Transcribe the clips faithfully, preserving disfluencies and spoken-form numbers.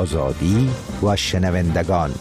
آزادی و شنوندگان.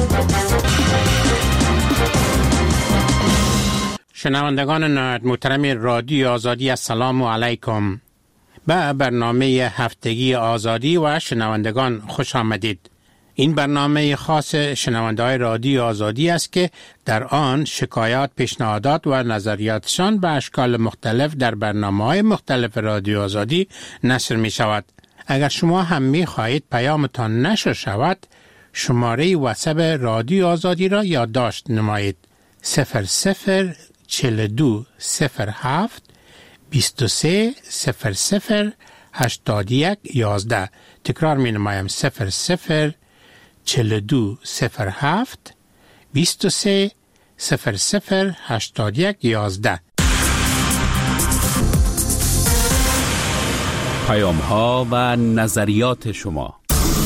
شنوندگان نهایت محترم رادیو آزادی، السلام علیکم. به برنامه هفتگی آزادی و شنوندگان خوش آمدید. این برنامه خاص شنونده‌های رادیو آزادی است که در آن شکایات، پیشنهادات و نظریاتشان به اشکال مختلف در برنامه‌های مختلف رادیو آزادی نشر می شود. اگر شما هم می خواهید پیامتان نشر شود، شماره واتساپ رادیو آزادی را یادداشت نمایید: صفر صفر چهل و دو صفر هفت بیست و سه صفر صفر هشتاد و یک یازده. تکرار می نمایم: صفر صفر چهل و دو صفر هفت بیست و سه صفر صفر هشتاد و یک یازده. پیام ها و نظریات شما.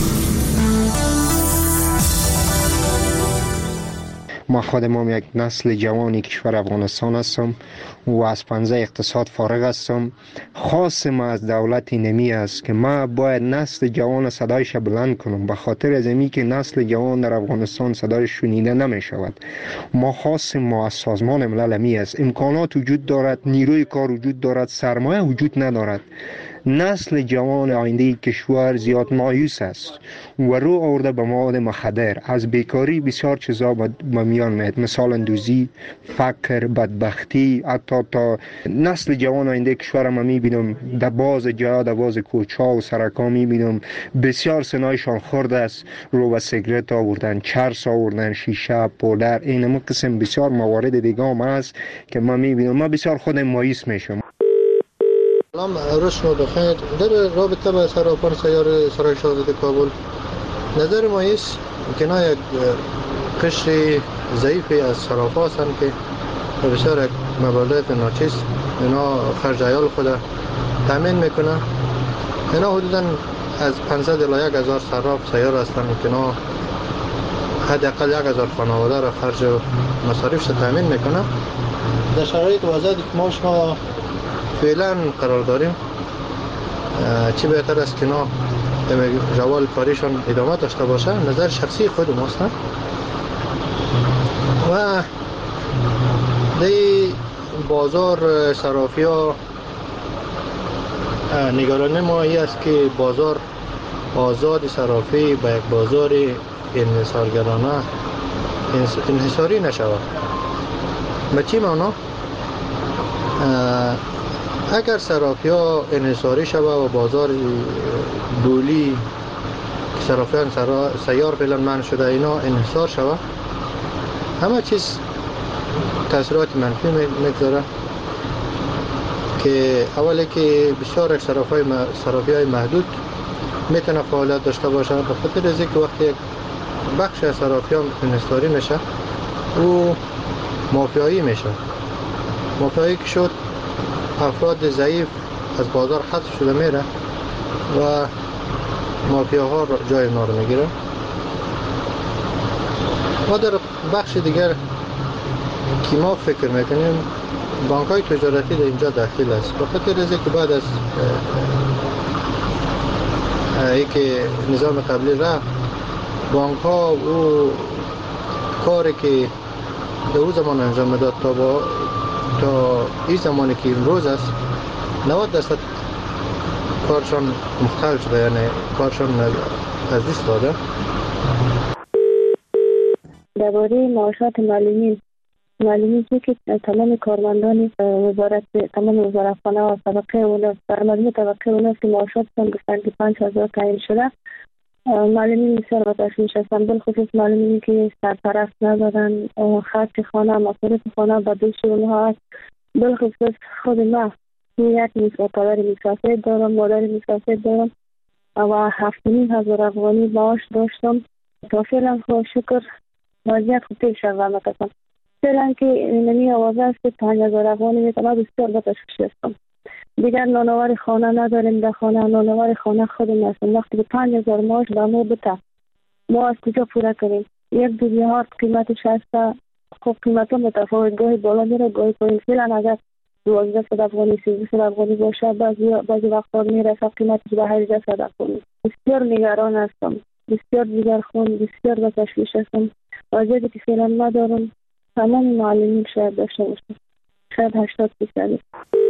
ما خودم یک نسل جوانی کشور افغانستان هستم و از پنجه اقتصاد فارغ هستم. خاص ما از دولت نمی است که ما باید نسل جوان صدایش بلند کنم، به خاطر از اینکه که نسل جوان در افغانستان صدایش شنیده نمی شود. ما خاص ما از سازمان ملل می است. امکانات وجود دارد، نیروی کار وجود دارد، سرمایه وجود ندارد. نسل جوان آینده کشور زیاد مایوس است و رو آورده به مواد مخدر. از بیکاری بسیار چیزا به میان میاد، مثلا دوزی، فقر، بدبختی. حتی تا نسل جوان آینده کشور ما میبینم در باز جا، در باز کوچه و سرکا میبینم بسیار سنایشان خورد است، رو به سیگرت آوردن، چرس آوردن، شیشه، پودر، این قسم بسیار موارد دیگه هم هست که ما میبینم. ما بسیار خود مایوس میشم. سلام، روز شما بخیر. در رابطه با صرافان سیار سرای شاهزاده کابل، نظر ما است که اینا یک قشر ضعیفی از صرافا هستند که بسیار یک مبالغ ناچیز اینا خرج عیال خود تامین میکنه. اینا حدودا از پانصد الی یک هزار صراف سیار هستند که اینا حداقل یک هزار خانواده را خرج و مصارفش تامین میکنه. در شرایط وضعی که ما شما فعلا قرار داریم، چی بهتر است که نا روال کاریشان ادامه داشته باشه. نظر شخصی خود ماست و دی بازار صرافی ها نگرانی ما ای است که بازار آزاد صرافی به یک بازار انحصارگرانه انحصاری نشود. به چی معنا؟ اگر صرافی ها انحصاری شود و بازار دولی صرافیان سیار فعلا منع شده اینا انحصار شود، همه چیز تاثیرات منفی میگذاره. که اولی که بسیار صرافی صرافی های محدود میتونه فعالیت داشته باشه، به خاطر از اینکه وقتی یک بخش از صرافیان انحصاری میشه و مافیایی میشه. مافیایی که شد، افراد ضعیف از بازار حذف شده میره و مافیاها جای اونا رو میگیره. ما در بخش دیگر که ما فکر میکنیم بانک های تجارتی در اینجا داخل است، به خاطر از اینکه بعد از اینکه نظام قبلی رفت، بانک ها و کاری که در اون زمان انجام داد تا با تا این زمانی که امروز است نود درصد کارشان مختل شده، یعنی کارشان از دست داده. درباره معاشات معلمین معلومی که تمام کارمندان وزارت تمام وزارتخانه و طبقه اوناس در مجموع طبقه اوناس که معاشاتشان گفتن که پنج هزار تعیین شده. معلمین بسیار با تشویش هستند، بالخصوص معلمینی که سرپرست ندارن، خرج خانه، مصارف خانه به دوش اونها هست. بالخصوص خود ما یک پدر مسافر دارم، مادر مسافر دارم و هفت و نیم هزار افغانی معاش داشتم. تا فعلا خدا شکر وضعیت خوب پیش رفته است. فعلا که نمی آوازه است که پنج هزار افغانی میتونه، بسیار با تشویش هستم. دیگر نانوار خانه نداریم، در خانه نانوار خانه خودم هستم. وقتی که پنج هزار معاش به ما بده، ما از کجا پوره کنیم؟ یک دو بیهار قیمتش هست. خب قیمت ها متفاوت، گاهی بالا میره گاهی پایین. فعلا اگر دوازده صد افغانی سیزده صد افغانی باشه، بعضی بعضی وقتا میرسه قیمتش به هجده صد افغانی. بسیار نگران هستم. بسیار دیگر خون بسیار به تشویش هستم. وضعیتی که فعلا ندارم تمام معلمین شاید داشته باشم، شاید هشتاد فیصد.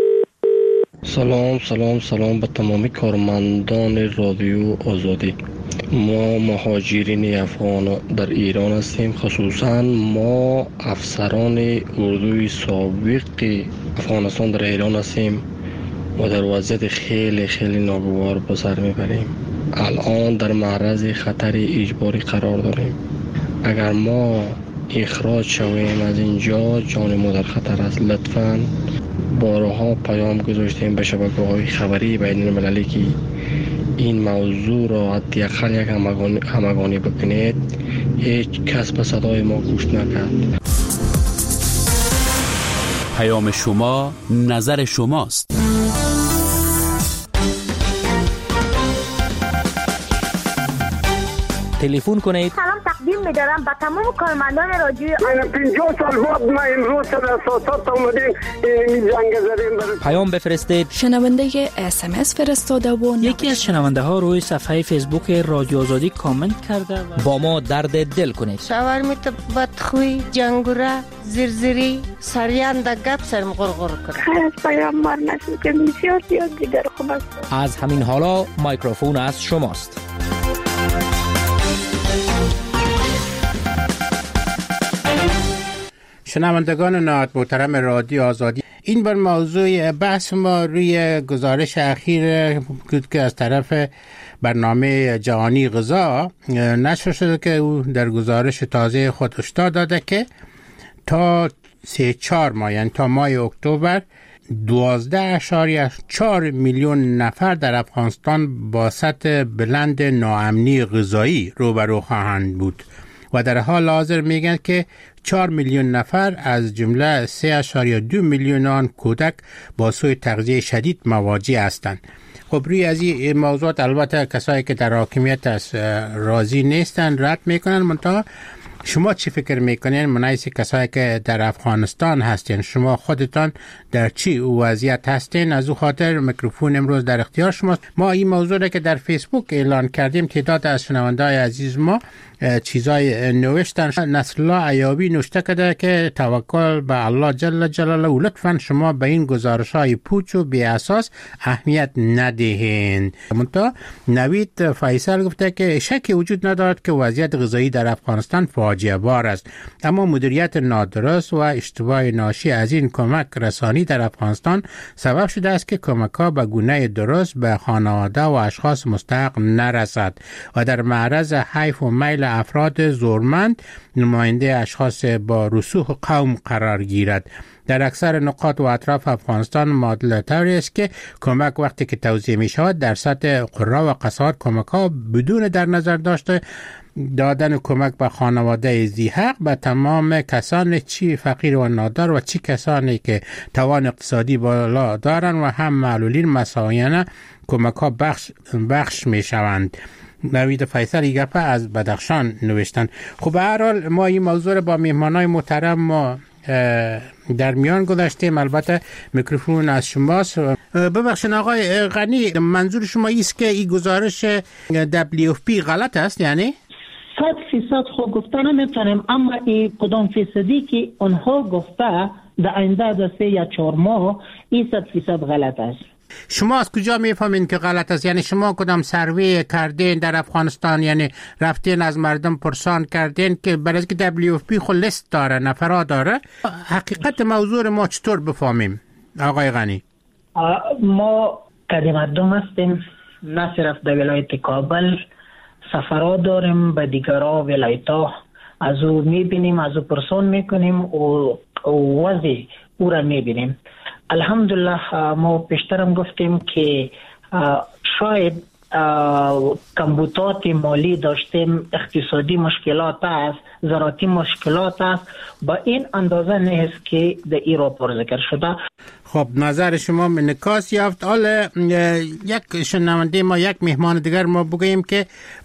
سلام سلام سلام به تمامی کارمندان رادیو آزادی. ما مهاجرین افغان در ایران هستیم، خصوصا ما افسران اردوی سابق افغانستان در ایران هستیم و در وضعیت خیلی خیلی ناگوار به سر میبریم. الان در معرض خطر اجباری قرار داریم. اگر ما اخراج شویم از اینجا جان ما در خطر است. لطفاً بارها پیام گذاشتیم به شبکه‌های خبری بین المللی که این موضوع را حداقل یک همگانی, همگانی بکنید. هیچ کس به صدای ما گوش نکرد. پیام شما نظر شماست. تلفن کنید. سلام تقدیم می‌دارم به تمام کارمندان رادیو. من پنجاه سال بعد ما امروز در اساسات اومدیم این جنگ زدیم. پیام بفرستید. شنونده اس ام اس فرستاده و یکی از شنونده ها روی صفحه فیسبوک رادیو آزادی کامنت کرده و با ما درد دل کنید. شاورمیت بدخوی، جنگوره، زرزری، سریان در گپ سرم غرغر کنه. خیلی پیام مار نشد که بسیار زیاد دیگر خوب است. از همین حالا میکروفون از شماست. شنوندگان نهایت محترم رادیو آزادی، این بر موضوع بحث ما روی گزارش اخیر که از طرف برنامه جهانی غذا نشر شده که او در گزارش تازه خود هشدار داده که تا سه چهار ماه یعنی تا ماه اکتبر دوازده اشاریه چهار میلیون نفر در افغانستان با سطح بلند ناامنی غذایی روبرو خواهند بود و در حال حاضر میگن که چهار میلیون نفر از جمله سه اشاریه دو میلیون آن کودک با سوء تغذیه شدید مواجه هستند. خب روی از این موضوعات البته کسایی که در حاکمیت است راضی نیستن، رد میکنن. منتها شما چی فکر میکنین منایسی کسایی که در افغانستان هستین؟ شما خودتان در چی وضعیت هستین؟ از او خاطر میکروفون امروز در اختیار شماست. ما این موضوع را که در فیسبوک اعلان کردیم تعداد از شنونده‌های عزیز ما چیزای نوشتن. نصرالله عیابی نوشته کرده که توکل به الله جل جلاله و لطفاً شما به این گزارش‌های پوچ و بی اساس اهمیت ندهین. منتها نوید فیصل گفته که شکی وجود ندارد که وضعیت غذایی در افغانستان فاجعه بار است، اما مدیریت نادرست و اشتباه ناشی از این کمک رسانی در افغانستان سبب شده است که کمک‌ها به گونه درست به خانواده و اشخاص مستحق نرسد و در معرض حیف و میل افراد زورمند نماینده اشخاص با رسوخ قوم قرار گیرد. در اکثر نقاط و اطراف افغانستان معادله طوری است که کمک وقتی که توزیع می شود در سطح قرا و قصات کمک ها بدون در نظر داشته دادن کمک به خانواده ذی حق به تمام کسان چی فقیر و نادار و چی کسانی که توان اقتصادی بالا دارند و هم معلولین مساویانه کمک ها بخش, بخش می شوند. نوید فیصل گپه از بدخشان نوشتن. خب به هر حال ما این موضوع رو با میهمانای محترم ما در میان گذاشتیم. البته میکروفون از شماست. ببخشید آقای غنی، منظور شما ایست که این گزارش دبلیو اف پی غلط است؟ یعنی صد فیصد خود گفته نمیتونیم، اما این کدام فیصدی که اونها گفته در آینده در سه یا چهار ماه این صد فیصد غلط است. شما از کجا میفهمین که غلط است؟ یعنی شما کدام سروی کردین در افغانستان؟ یعنی رفتین از مردم پرسان کردین که برای که دبلیو اف پی خود لیست داره، نفرا داره؟ حقیقت موضوع ما چطور بفهمیم آقای غنی؟ ما قدیم مردم هستیم، نه صرف در ولایت کابل، سفرها داریم به دیگرها ولایت‌ها، از او میبینیم، از او پرسان میکنیم و وضع او را میبینیم. الحمدلله ما پیشترم گفتیم که شاید کمبودات مالی داشتیم، اقتصادی مشکلات است، زراعتی مشکلات است، با این اندازه نیست که در ایران پر ذکر شده. خب نظر شما انعکاس یافت. حالا یک شنونده ما، یک مهمان دیگر ما بگوییم که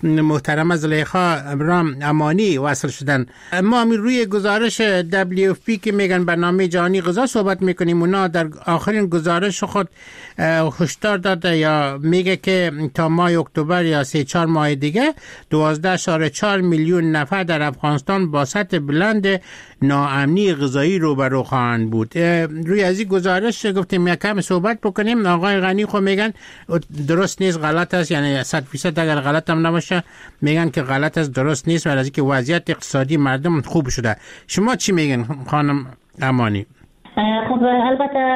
محترم زلیخا ابراهیم امانی وصل شدن. ما می روی گزارش دبلیو اف پی که میگن برنامه جهانی غذا صحبت میکنیم، اونا در آخرین گزارش خود هشدار داده یا میگه که تا ماه اکتبر یا سه چهار ماه دیگه دوازده اشاره چهار میلیون نفر در افغانستان با سطح بلند ناامنی غذایی روبرو خواهند بود. روی از این گزارش گفتیم یک کم صحبت بکنیم. آقای غنی خو میگن درست نیست، غلط است، یعنی صد فیصد اگر غلط هم نباشه میگن که غلط است، درست نیست، ولی از اینکه وضعیت اقتصادی مردم خوب شده. شما چی میگن خانم امانی؟ خب البته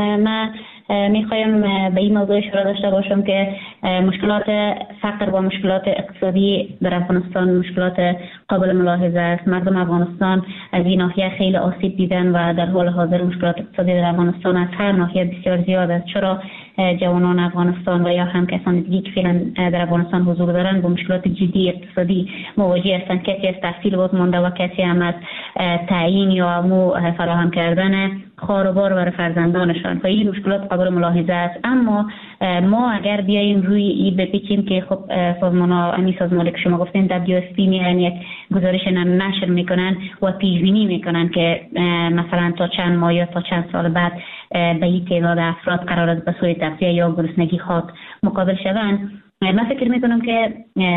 من میخوایم به این موضوع اشاره داشته باشم که مشکلات فقر و مشکلات اقتصادی در افغانستان مشکلات قابل ملاحظه است. مردم افغانستان از این ناحیه خیلی آسیب دیدن و در حال حاضر مشکلات اقتصادی در افغانستان از هر ناحیه بسیار زیاد است. چرا جوانان افغانستان و یا هم کسان دیگه که فعلا در افغانستان حضور دارند با مشکلات جدی اقتصادی مواجه هستند. کسی از تحصیل باز مانده و کسی هم از تعیین یا مو فراهم کردن خانوار برای فرزندانشان. و این مشکلات قابل ملاحظه است. اما ما اگر بیاییم روی این بپیچیم که خب سازمان امی سازمانی که شما گفتین دبلیو اف پی میان یک گزارش نشر میکنن و پیش بینی میکنن که مثلا تا چند ماه یا تا چند سال بعد به این تعداد افراد قرار است به سوی تغذیه یا گرسنگی خاک مقابل شوند. من فکر میکنم که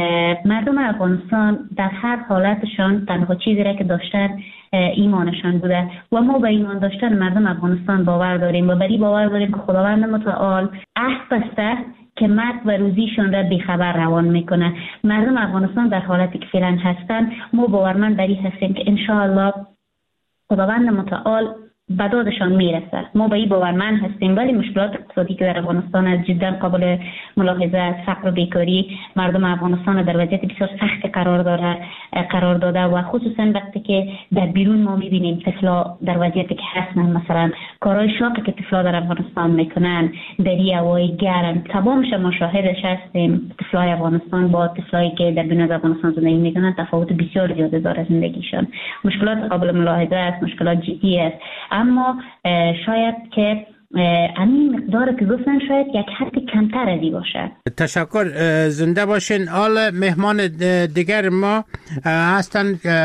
مردم افغانستان در هر حالتشان تنها چیزی را که داشتن ایمانشان بوده و ما به ایمان داشتن مردم افغانستان باور داریم و بری باور داریم که خداوند متعال عهد بسته که مرگ و روزیشون را بیخبر روان میکنه. مردم افغانستان در حالتی که فعلا هستن ما باورمند بری هستیم که انشاءالله خداوند متعال به دادشان میرسه. ما به این باورمند هستیم. ولی مشکلات اقتصادی که در افغانستان از جدا قابل ملاحظه است. فقر و بیکاری مردم افغانستان در وضعیت بسیار سخت قرار داره قرار داده و خصوصا وقتی که در بیرون ما میبینیم طفلا در وضعیتی که هستن، مثلا کارهای شاقی که طفلا در افغانستان میکنن، دری هوای گرم، تمامش ما شاهدش هستیم. طفلای افغانستان با طفلایی که در بیرون از افغانستان زندگی میکنن تفاوت بسیار زیاده داره زندگیشان. مشکلات قابل ملاحظه است، مشکلات جدی است. اما شاید که همین مقدار که گفتن شاید یک حد کمتر ازی باشه. تشکر، زنده باشین. حالا مهمان دیگر ما هستن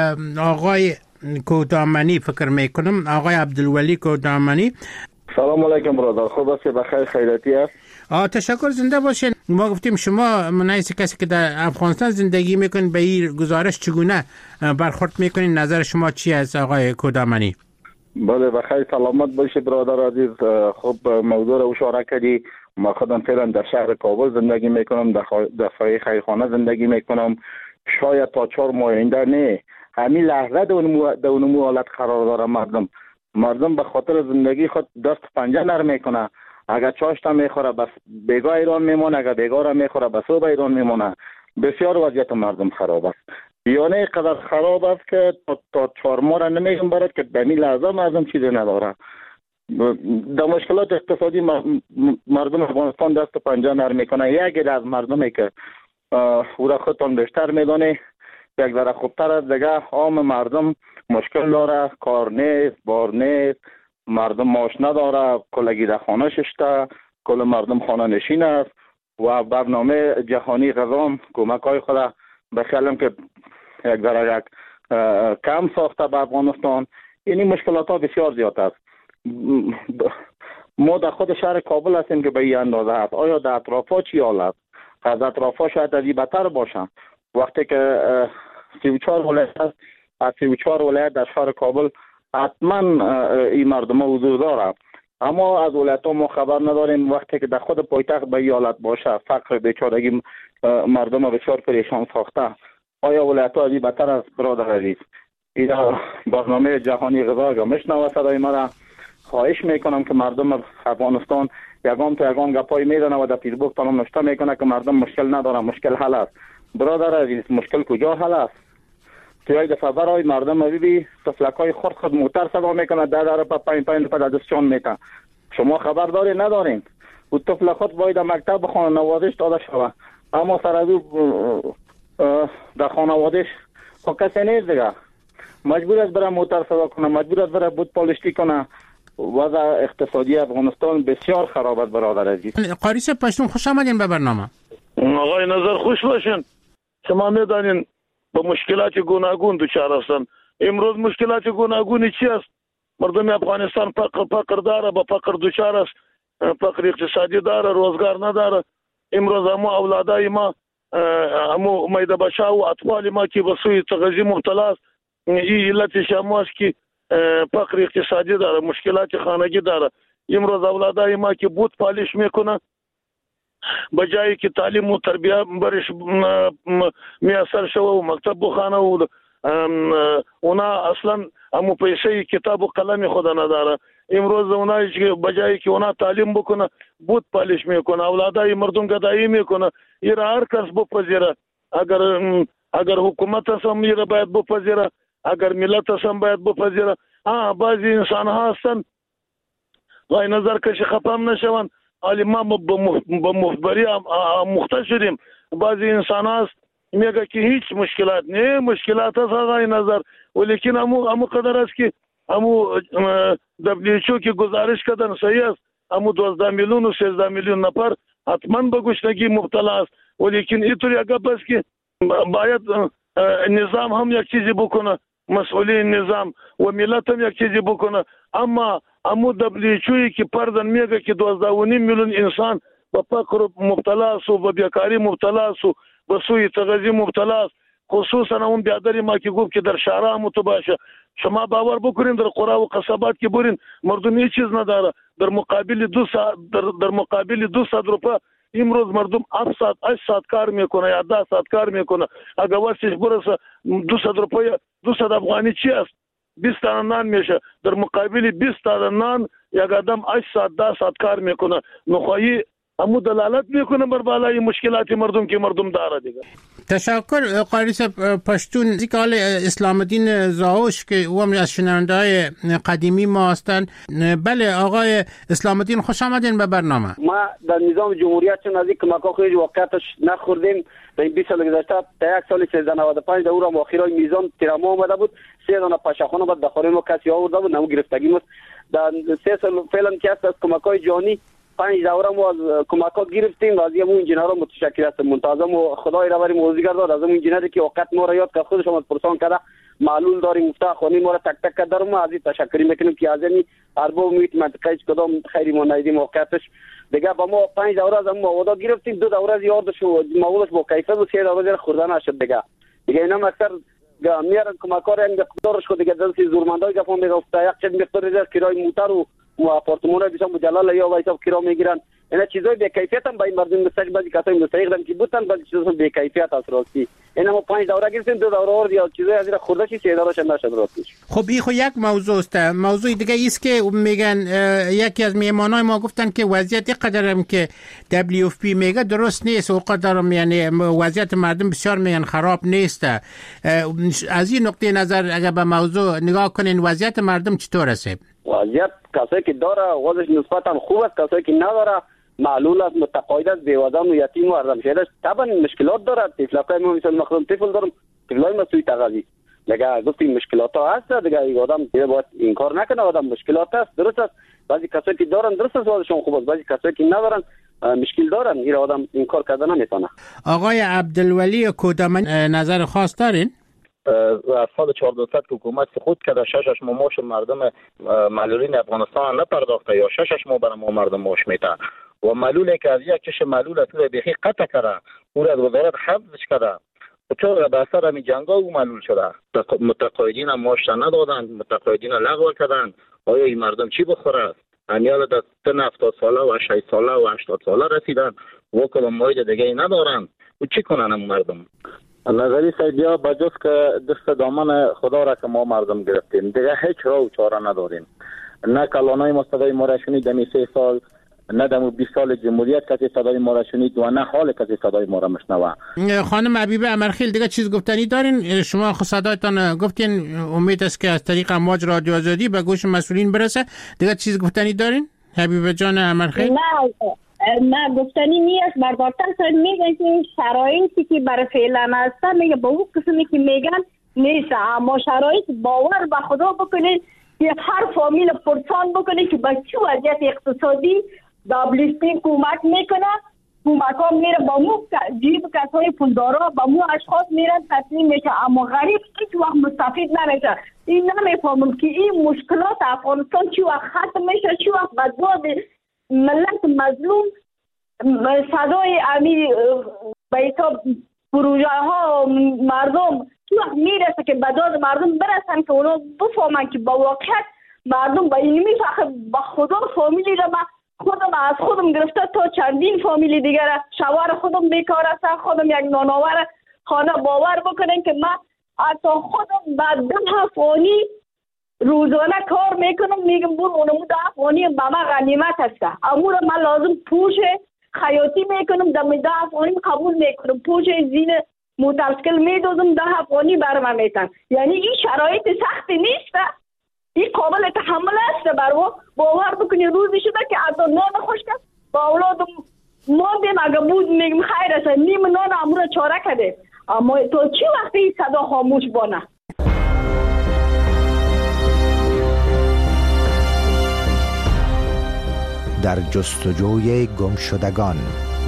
آقای کودامنی فکر میکنم، آقای عبدالولی کودامنی. سلام علیکم برادر، خوب است؟ بخیر خیریتی است؟ آه تشکر، زنده باشین. ما گفتیم شما منایس کسی که در افغانستان زندگی میکنین به این گزارش چگونه برخورد میکنین؟ نظر شما چی است آقای کودامنی؟ بله بخیر سلامت باشی برادر عزیز. خب موضوع رو اشاره کردی. ما خودم فعلا در شهر کابل زندگی میکنم، در دفعه خیرخانه زندگی میکنم. شاید تا چهار ماه آینده نه همین لحظه در اونمو حالت قرار داره. مردم مردم به خاطر زندگی خود دست پنجه نرم میکنه. اگر چاشت میخوره بس بیگاه ایران میمونه، اگر بیگاه را میخوره بس صبح ایران میمونه. بسیار وضعیت مردم خراب است. یعنی قدر خراب است که تا, تا چهار ماه را نمیگم برد که به این لحظه مردم چیزی نداره. در مشکلات اقتصادی مردم افغانستان دست پنجه نرم میکنه. یکی از مردمی که او را خودتان بیشتر میدانه یک ذره خوبتر از دیگه عام مردم مشکل داره، کار نیست، بار نیست، مردم معاش نداره، کلگی در خانه ششته، کل مردم خانه نشین است و برنامه جهانی غذا کمک های خود به خیالم که یک ذره یک کم ساخته به افغانستان. یعنی مشکلات ها بسیار زیاد است. ما در خود شهر کابل هستیم که به این اندازه هست. آیا در اطراف ها چی حال است؟ از اطراف ها شاید از این بدتر باشن. وقتی که سی و چهار ولایت است، از سی و چهار ولایت در شهر کابل حتما این مردم ها حضور داره. اما از ولایت ها ما خبر نداریم. وقتی که در خود پایتخت به این حالت باشه، فقر بیچارگی مردم ها بسیار پریشان ساخته، آیا ولایت ها از این بدتر است برادر عزیز؟ این برنامه جهانی غذا که میشنوه صدای مرا، خواهش میکنم که مردم افغانستان یگام تا یگام گپای میدانه و در فیسبوک تمام نشته میکنه که مردم مشکل نداره، مشکل حل است. برادر عزیز مشکل کجا حل است؟ تو یک دفعه برای مردم ببینی طفلکای خرد خود موتر صدا میکنه، در در پا پایین پایین پا دستشان میتن. شما خبر داری ندارین؟ و طفل خود باید مکتب بخونه، نوازش داده شوه، اما سر از در خانوادش خب کسی نیست دیگه. مجبور است برای موتر صدا کنه، مجبور است برای بود پالشتی کنه. وضع اقتصادی افغانستان بسیار خراب است برادر عزیز. قاری صاحب پشتون خوش آمدین به برنامه. آقای نظر خوش باشین. شما میدانین با مشکلات گوناگون دچار هستند. امروز مشکلات گوناگونی چی است؟ مردم افغانستان فقر فقر داره، با فقر دچار است، فقر اقتصادی داره، روزگار نداره. امروز همو اولادای ما، همو میده بچه و اطفال ما که به سوی تغذیه مبتلا است، این علتش هم است که فقر اقتصادی داره، مشکلات خانگی داره. امروز اولادای ما که بود پالش میکنه، بجایی که تعلیم و تربیه برش میسر شو و مکتب بخانه و اونا اصلا همو پیسه کتاب و قلم خود نداره. امروز اونا بجایی که اونا تعلیم بکنه بود پالش میکنه، اولادای مردم گدایی میکنه. این هر کس بپذیره، اگر اگر حکومت هم این باید بپذیره، اگر ملت هم باید بپذیره. ها بعضی انسان ها هستن غای نظر کش خفم نشون، ولی ما به مخبری مختص شدیم. بعضی انسان هست میگه که هیچ مشکلات نه، مشکلات هست غای نظر، ولیکن همو همو قدر است که همو دبلیوچو که گزارش کردن صحیح است، همو دوازده میلیون و سیزده میلیون نفر حتما به گشنگی مبتلا است. ولیکن اینطوری اگه بس که باید نظام هم یک چیزی بکنه، مسئولین نظام و ملت هم یک چیزی بکنه. اما امو دبلیوچوی که پردن میگه که دوازده و نیم میلیون انسان به فقر مبتلا است و به بیکاری مبتلا است و به سوی تغذیه مبتلا است. خصوصا اون بیادری ما که گفت که در شهرها متباشه. شما باور بکنین در قرى و قصبات که برین مردم هیچ چیز نداره. در مقابل دو ساعت در, در مقابل دو ساعت روپا امروز مردم هفت ساعت هشت ساعت کار میکنه یا ده ساعت کار میکنه. اگر واسش برسه دو ساعت روپا دو ساعت افغانی چی است؟ بیست تا نان میشه. در مقابل بیست تا نان یک آدم هشت ساعت ده ساعت کار میکنه. نخواهی همو دلالت میکنه بر بالای مشکلات مردم که مردم داره دیگه. تشکر قاری صاحب پشتون. ذکر آل اسلام الدین زاوش که او هم از شنونده‌های قدیمی ما هستند. بله آقای اسلام الدین خوش آمدین به برنامه. ما در نظام جمهوریت چون از این کمک‌ها خیلی واقعیتش نخوردیم. در این بیست سال گذشته تا یک سال سیزده نود و پنج در اون آخرای میزان تیراما اومده بود. سه دانه پاشخانه بعد داخل ما کسی آورده بود، نمو گرفتگی بود. در سه سال فعلا که است از کمک‌های جهانی پنج دوره ما از کمک‌ها گرفتیم و از همون انجینرها متشکر هستم. منتظم و خدای را بری موزیگر داد از اون انجینری که وقت ما را یاد که خودش هم پرسان کرده معلول داریم مفتاح خونی ما را تک تک کرد. ما از این تشکری میکنیم که از این ارباب میت منطقه کدام خیری ما ندیدیم واقعیتش دیگه. با ما پنج دوره از ما وعده گرفتیم، دو دوره از یادش و موضوعش با کیفیت و سه دوره خوردن نشد دیگه. دیگه اینا اکثر میارن کمک‌ها را این مقدارش خود دیگه دلسی زورمندای گفتن دیگه افتا یک چند مقدار کرای موتر و و آپارتمان‌ها بیشتر مجلل یا وایسا کرا میگیرن. اینا چیزای به کیفیت هم با این مردم مستحق بعضی کسای مستحق دارن که بودن، بعضی چیزا به کیفیت است راستی. اینا ما پنج دوره گرفتیم، دو دوره اور یا چیزای از این خورده چی سه دورهش نشد راستی. خب این خو یک موضوع است. موضوع دیگه است که میگن یکی از میهمانای ما گفتن که وضعیت قدرم که دبلیو اف پی میگه درست نیست و قدرم یعنی وضعیت مردم بسیار میگن خراب نیست. از این نقطه نظر اگر به موضوع نگاه کنین وضعیت مردم چطور است؟ وضعیت کسایی که داره وضعش نسبتا خوب است، کسایی که نداره معلول است، متقاعد است، بیوزن و یتیم و ارزمشهر است. طبعا مشکلات داره. طفلای ما مثلا مخصوصا طفل دارم، طفلای ما سوی تغذیه دیگه گفتیم مشکلات ها هست دیگه. یک آدم دیگه باید این کار نکنه. آدم مشکلات است، درست است. بعضی کسایی که دارن درست است وضعشون خوب است، بعضی کسایی که ندارن مشکل دارن. این آدم این کار کردن نمیتونه. آقای عبدالولی کودامنی نظر خاص دارین؟ از سال چهارده صد که حکومت سقوط کرده ششش ماه ماش مردم معلولین افغانستان نپرداخته یا ششش ماه برای ما مردم ماش میته و معلولی که از یک چش معلول از بیخی قطع کرده او از وزارت حفظش کرده چون به اثر همین جنگا او معلول شده. متقاعدین هم ماش ندادن، متقاعدین لغو کردن. آیا این مردم چی بخوره؟ همیال در سن هفتاد ساله و شصت ساله و هشتاد ساله رسیدن و کدام موید دیگه ندارن و چی کنن هم مردم؟ نظری سیدیا بجز که دست دامن خدا را که ما مردم گرفتیم دیگه هیچ راه و چاره نداریم. نه کلانای ما صدای ما را شنید دمی سه سال، نه دمو بیست سال جمهوریت کسی صدای ما را شنید و نه حال کسی صدای ما را مشنوه. خانم حبیبه امرخیل دیگه چیز گفتنی دارین؟ شما خود صدایتان گفتین، امید است که از طریق امواج رادیو آزادی به گوش مسئولین برسه. دیگه چیز گفتنی دارین حبیبه جان امرخیل؟ نه نه گفتنی نیست. بردارتر سر میگن که شرایطی که برای فعلا هستن میگه با اون قسمی که میگن نیست، اما شرایط باور به خدا بکنید که هر فامیل پرسان بکنه که به چه وضعیت اقتصادی دبلیو اف پی کمک میکنه. کمک ها میره با مو جیب کسای پولدارا با مو اشخاص میرن تسلیم میشه، اما غریب هیچ وقت مستفید نمیشه. این نمیفهمم که این مشکلات افغانستان چی وقت ختم میشه، چی وقت به داد ملت مظلوم صدای امی بیتا پروژه ها مردم چی وقت میرسه که به داد مردم برسن که اونا بفهمن که با واقعیت مردم به اینمی فقط با خدا فامیلی را من خودم از خودم گرفته تا چندین فامیلی دیگر شوهر خودم بیکار است، خودم یک نانآور خانه. باور بکنین که من حتی خودم بعد ده افغانی روزانه کار میکنم، میگم بور اونمو ده افغانی به من غنیمت است، امور من لازم پوش خیاطی میکنم دم ده افغانی قبول میکنم، پوش زین موترسکل میدوزم ده افغانی بر من میتن. یعنی این شرایط سختی نیست، این قابل تحمل است. برو باور بکنی روزی شده که از نان خوش کرد با اولادم ماندیم، اگه بود میگم خیر است نیم نان امور چاره کده، اما تو چی وقتی این صدا خاموش بانه؟ در جستجوی گمشدگان.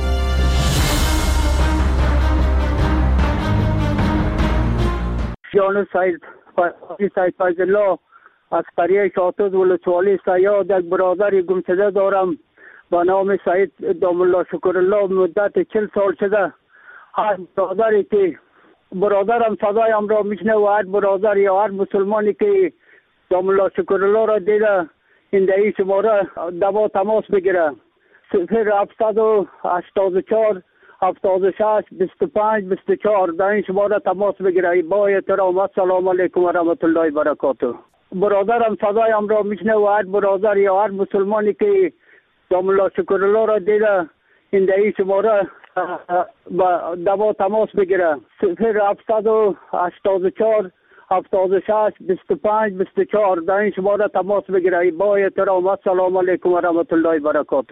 جان سید سید فیض الله از قریه شاطد ولسوالی سیاد یک برادر گمشده دارم با نام سید دام الله شکر الله. مدت چل سال شده هر برادری که برادرم صدایم را میشنه و هر برادر یا هر مسلمانی که دام الله شکر الله را دیده این دهی شماره دوا تماس بگیره. صفر هفتصد و هشتاد و چهار هفتاد و شش بیست و پنج بیست و چهار در این شماره تماس بگیره. با احترام السلام علیکم و رحمت الله و برکاته. برادرم صدایم را میشنه و هر برادر یا هر مسلمانی که دام الله شکر الله را دیده این دهی شماره با دوا تماس بگیره. صفر هفتصد و هشتاد و چهار هفتاد و شش بیست و پنج بیست و چهار در این شماره تماس بگیره. با احترام السلام علیکم و رحمت الله و برکاته.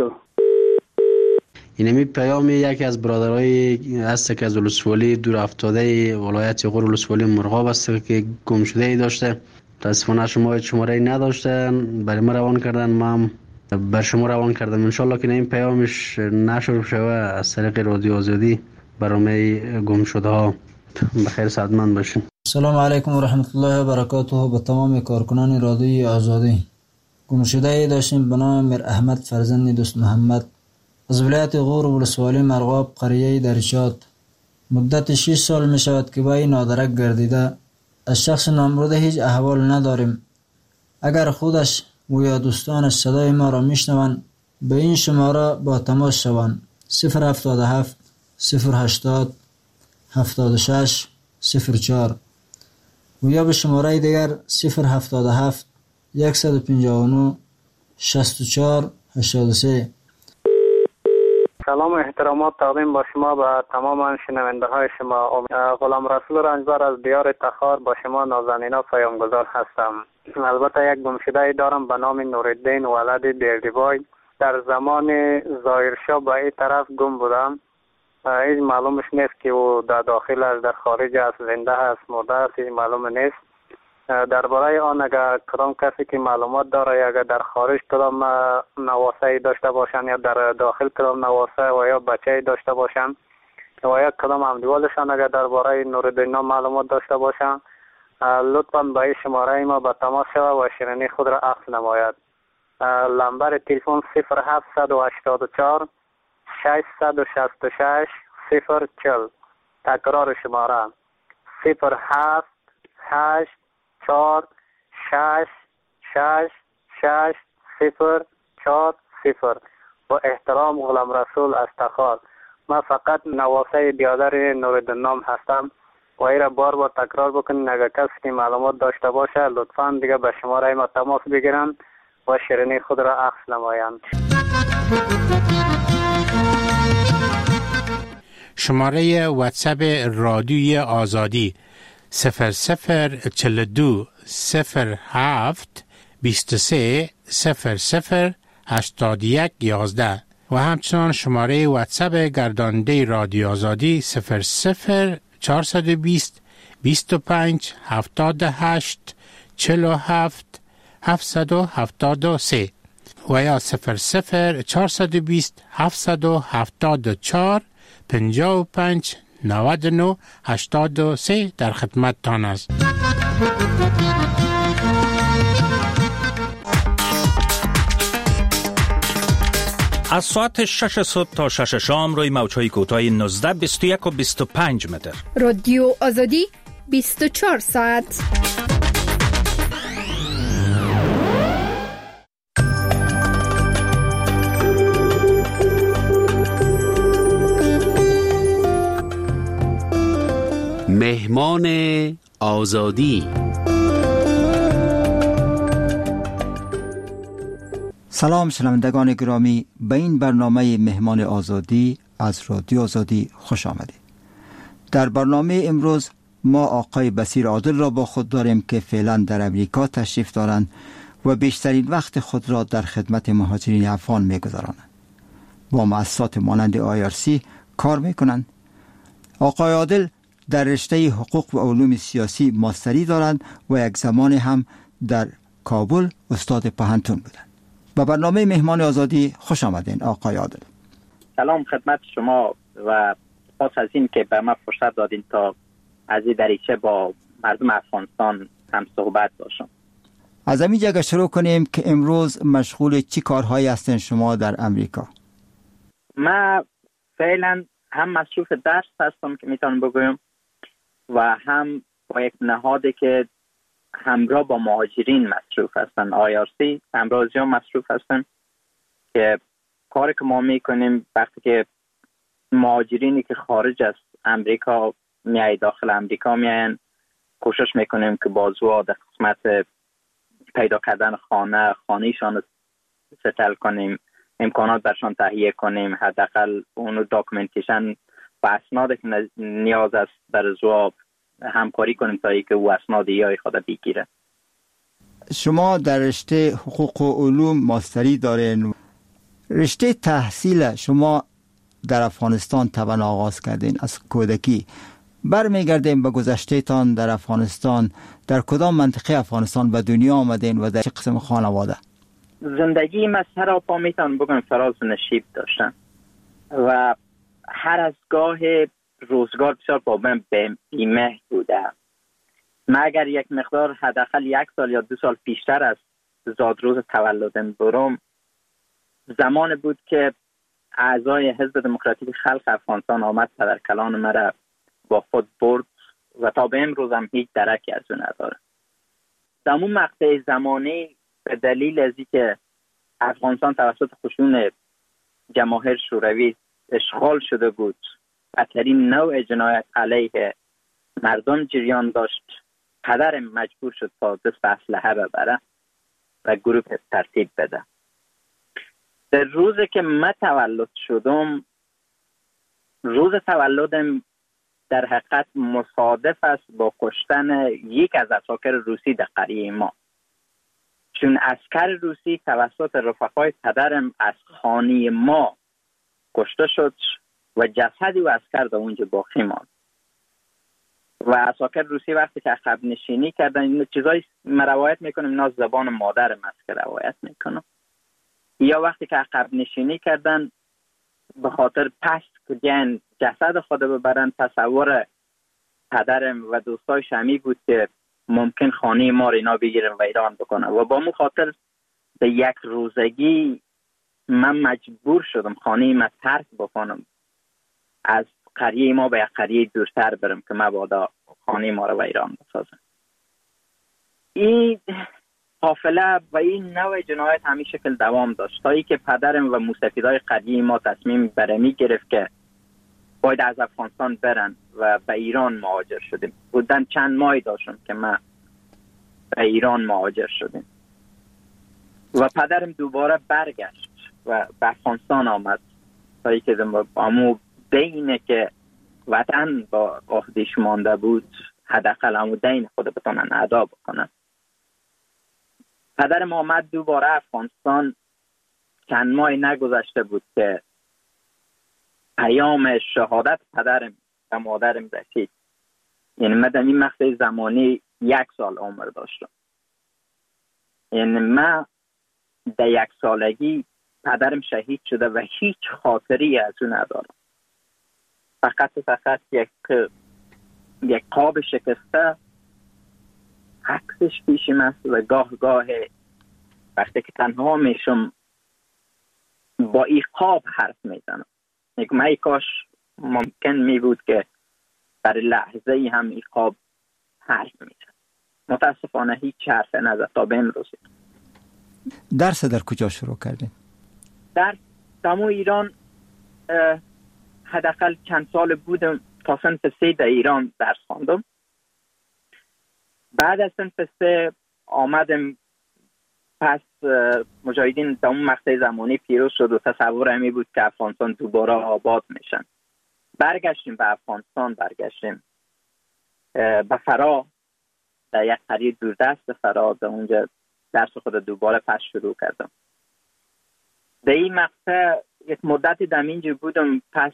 اینمی پیام یکی از برادرای هست که از ولسوالی دور افتاده ولایت غور ولسوالی مرغاب است که گم شده ای داشته. متاسفانه شما شماره نداشته، برای ما روان کردن، ما بر شما روان کردم. انشالله که این پیامش نشر شوه از طریق رادیو آزادی برای گم شده ها. بخیر سعادتمند باشین. سلام علیکم و رحمت الله و برکاته. به تمام کارکنان رادیوی آزادی. گم شده ای داشتیم به نام میر احمد فرزند دوست محمد از ولایت غور ولسوالی مرغاب قریه درشات. مدت شش سال می شود که با این نادرک گردیده. از شخص نامبرده هیچ احوال نداریم. اگر خودش و یا دوستانش صدای ما را میشنوند به این شماره با تماس شوند. صفر هفتاد و هفت صفر هشتاد هفتاد و شش صفر چهار و یا به شماره دیگر صفر هفتاد و هفت صد و پنجاه و نه شصت و چهار هشتاد و سه. سلام و احترامات تقدیم با شما به تمام شنونده های شما. غلام رسول رنجبر از دیار تخار با شما نازنینا پیامگذار هستم. البته یک گمشده دارم به نام نورالدین ولد بیردیبای. در زمان ظاهرشاه به این طرف گم بودم. هیچ معلومش نیست که او در داخل است، در خارج است، زنده است، مرده است، هیچ معلوم نیست. درباره آن اگر کدام کسی که معلومات داره یا اگر در خارج کدام نواسه داشته باشن یا در داخل کدام نواسه و یا بچه داشته باشن و یا کدام همدیوالشان اگر درباره نورالدین معلومات داشته باشن لطفاً به این شماره ما به تماس شود و شیرینی خود را اخذ نماید. لمبر تلفن صفر هفتصد و هشتاد و چهار ششصد و شصت و شش صفر چهل. تکرار شماره صفر هفت هشت چهار شش شش شش صفر چهار صفر. با احترام غلام رسول از تخار. من فقط نواسه بیادر نورالدین نام هستم و ای را بار بار تکرار بکنین. اگر کسی که معلومات داشته باشه لطفاً دیگه به شماره ما تماس بگیرن و شیرینی خود را اخذ نمایند. شماره واتساپ رادیوی آزادی صفر صفر چل دو صفر هفت بیست و سه صفر صفر هشتاد و یک یازده و همچنان شماره واتساپ گرداننده رادیو آزادی صفر صفر چهارصد و بیست بیست و پنج هفتاد و هشت چهل و هفت هفت هفت سه و یا صفر صفر چهارصد و بیست هفتصد و هفتاد و چهار پنجاه و پنج نود و نه هشتاد و سه در خدمت تان است. از ساعت شش صبح تا شش شام روی موج‌های کوتاه نوزده بیست و یک و بیست و پنج متر. رادیو آزادی بیست و چهار ساعت. مهمان آزادی. سلام شنوندگان گرامی، به این برنامه مهمان آزادی از رادیو آزادی خوش آمدید. در برنامه امروز ما آقای بصیر عادل را با خود داریم که فعلا در امریکا تشریف دارند و بیشترین وقت خود را در خدمت مهاجرین افغان می‌گذرانند. با مؤسسات مانند آی آر سی کار می‌کنند. آقای عادل در رشته حقوق و علوم سیاسی ماستری دارند و یک زمان هم در کابل استاد پهنتون بودند. به برنامه مهمان آزادی خوش آمدین آقای عادل. سلام خدمت شما و پس از این که به ما فرصت دادین تا از این دریچه با مردم افغانستان هم صحبت باشم. از همین جگه شروع کنیم که امروز مشغول چی کارهایی هستین شما در امریکا؟ من فعلا هم مصروف درس هستم که میتونم بگویم و هم با یک نهادی که همراه با مهاجرین مصروف هستن، آی آر سی همراه زیاد مصروف هستن که کاری که ما میکنیم وقتی که مهاجرینی که خارج از امریکا میای داخل امریکا میاین، کوشش میکنیم که بازوها در قسمت پیدا کردن خانه خانهشان ستل کنیم، امکانات برشان تهیه کنیم، حداقل اونو داکومنتیشن و اسنادی که نیاز است در زواب همکاری کنیم تا اینکه او اسناد یای خود بگیره. شما در رشته حقوق و علوم ماستری دارین. رشته تحصیل شما در افغانستان طبعا آغاز کردین از کودکی. برمیگردیم به گذشته تان در افغانستان. در کدام منطقه افغانستان به دنیا آمدین و در چه قسم خانواده؟ زندگی من سراپا میتونم بگم فراز و نشیب داشتم و هر از گاه روزگار بسیار با من بیمه بوده. من اگر یک مقدار حداقل یک سال یا دو سال پیشتر از زاد روز تولدم برم، زمان بود که اعضای حزب دموکراتیک خلق افغانستان آمد پدر کلان مرا با خود برد و تا به امروز هم هیچ درکی از اون نداره. در اون مقطع زمانی به دلیل از اینکه افغانستان توسط خشون جماهیر شوروی اشغال شده بود، بدترین نوع جنایت علیه مردم جریان داشت، پدرم مجبور شد تا دست اسلحه ببره و گروه ترتیب بده. در روزی که من تولد شدم، روز تولدم در حقیقت مصادف است با کشتن یک از عساکر روسی در قریه ما، چون عسکر روسی توسط رفقای پدرم از خانه ما کشته شد و جسدی و عسکر در اونجا باقی ماند و عساکر روسی وقتی که عقب نشینی کردن، این چیزایی ما روایت میکنم، اینا زبان مادرم است که روایت میکنم، یا وقتی که عقب نشینی کردن به خاطر پست که بیان جسد خود ببرن، تصور پدرم و دوستای شمی بود که ممکن خانه ما رو اینا بگیرن و ایران بکنن و با مو خاطر به یک روزگی من مجبور شدم خانه ما ترک بکنم، از قریه ما به یک قریه دورتر برم که مبادا خانه ما رو و ایران بسازم. این حافله و این نوع جنایت همین شکل دوام داشت تا ای که پدرم و موسفیدای قریه ما تصمیم برمی گرفت که باید از افغانستان برن و به ایران مهاجر شدیم. بودن چند ماهی داشتم که ما به ایران مهاجر شدیم و پدرم دوباره برگشت و به افغانستان آمد تا ای که امو دینه که وطن با عهدش مانده بود، حداقل امو دین خود بتونن ادا بکنن. پدرم آمد دوباره افغانستان، چند ماهی نگذشته بود که پیام شهادت پدرم و مادرم رسید. یعنی من در این مقطع زمانی یک سال عمر داشتم. یعنی من در یک سالگی پدرم شهید شده و هیچ خاطری از اون ندارم. فقط فقط یک یک قاب شکسته عکسش پیشم است و گاه گاه وقتی که تنها میشم با این قاب حرف میزنم. یک من کاش ممکن می بود که در لحظه ای هم این قاب حرف میزن. متاسفانه هیچ حرف نزد تا به امروز. درس در کجا شروع کردین؟ در تمام ایران حداقل چند سال بودم، تا صنف سه در ایران درس خواندم. بعد از صنف سه آمدم، پس مجاهدین در اون مقطع زمانی پیروز شد و تصور همی بود که افغانستان دوباره آباد میشن. برگشتیم به افغانستان، برگشتیم به فرا، در یک قریه دوردست فرا، در اونجا درس خود دوباره پس شروع کردم. در این مقطع یک مدتی در اینجا بودم. پس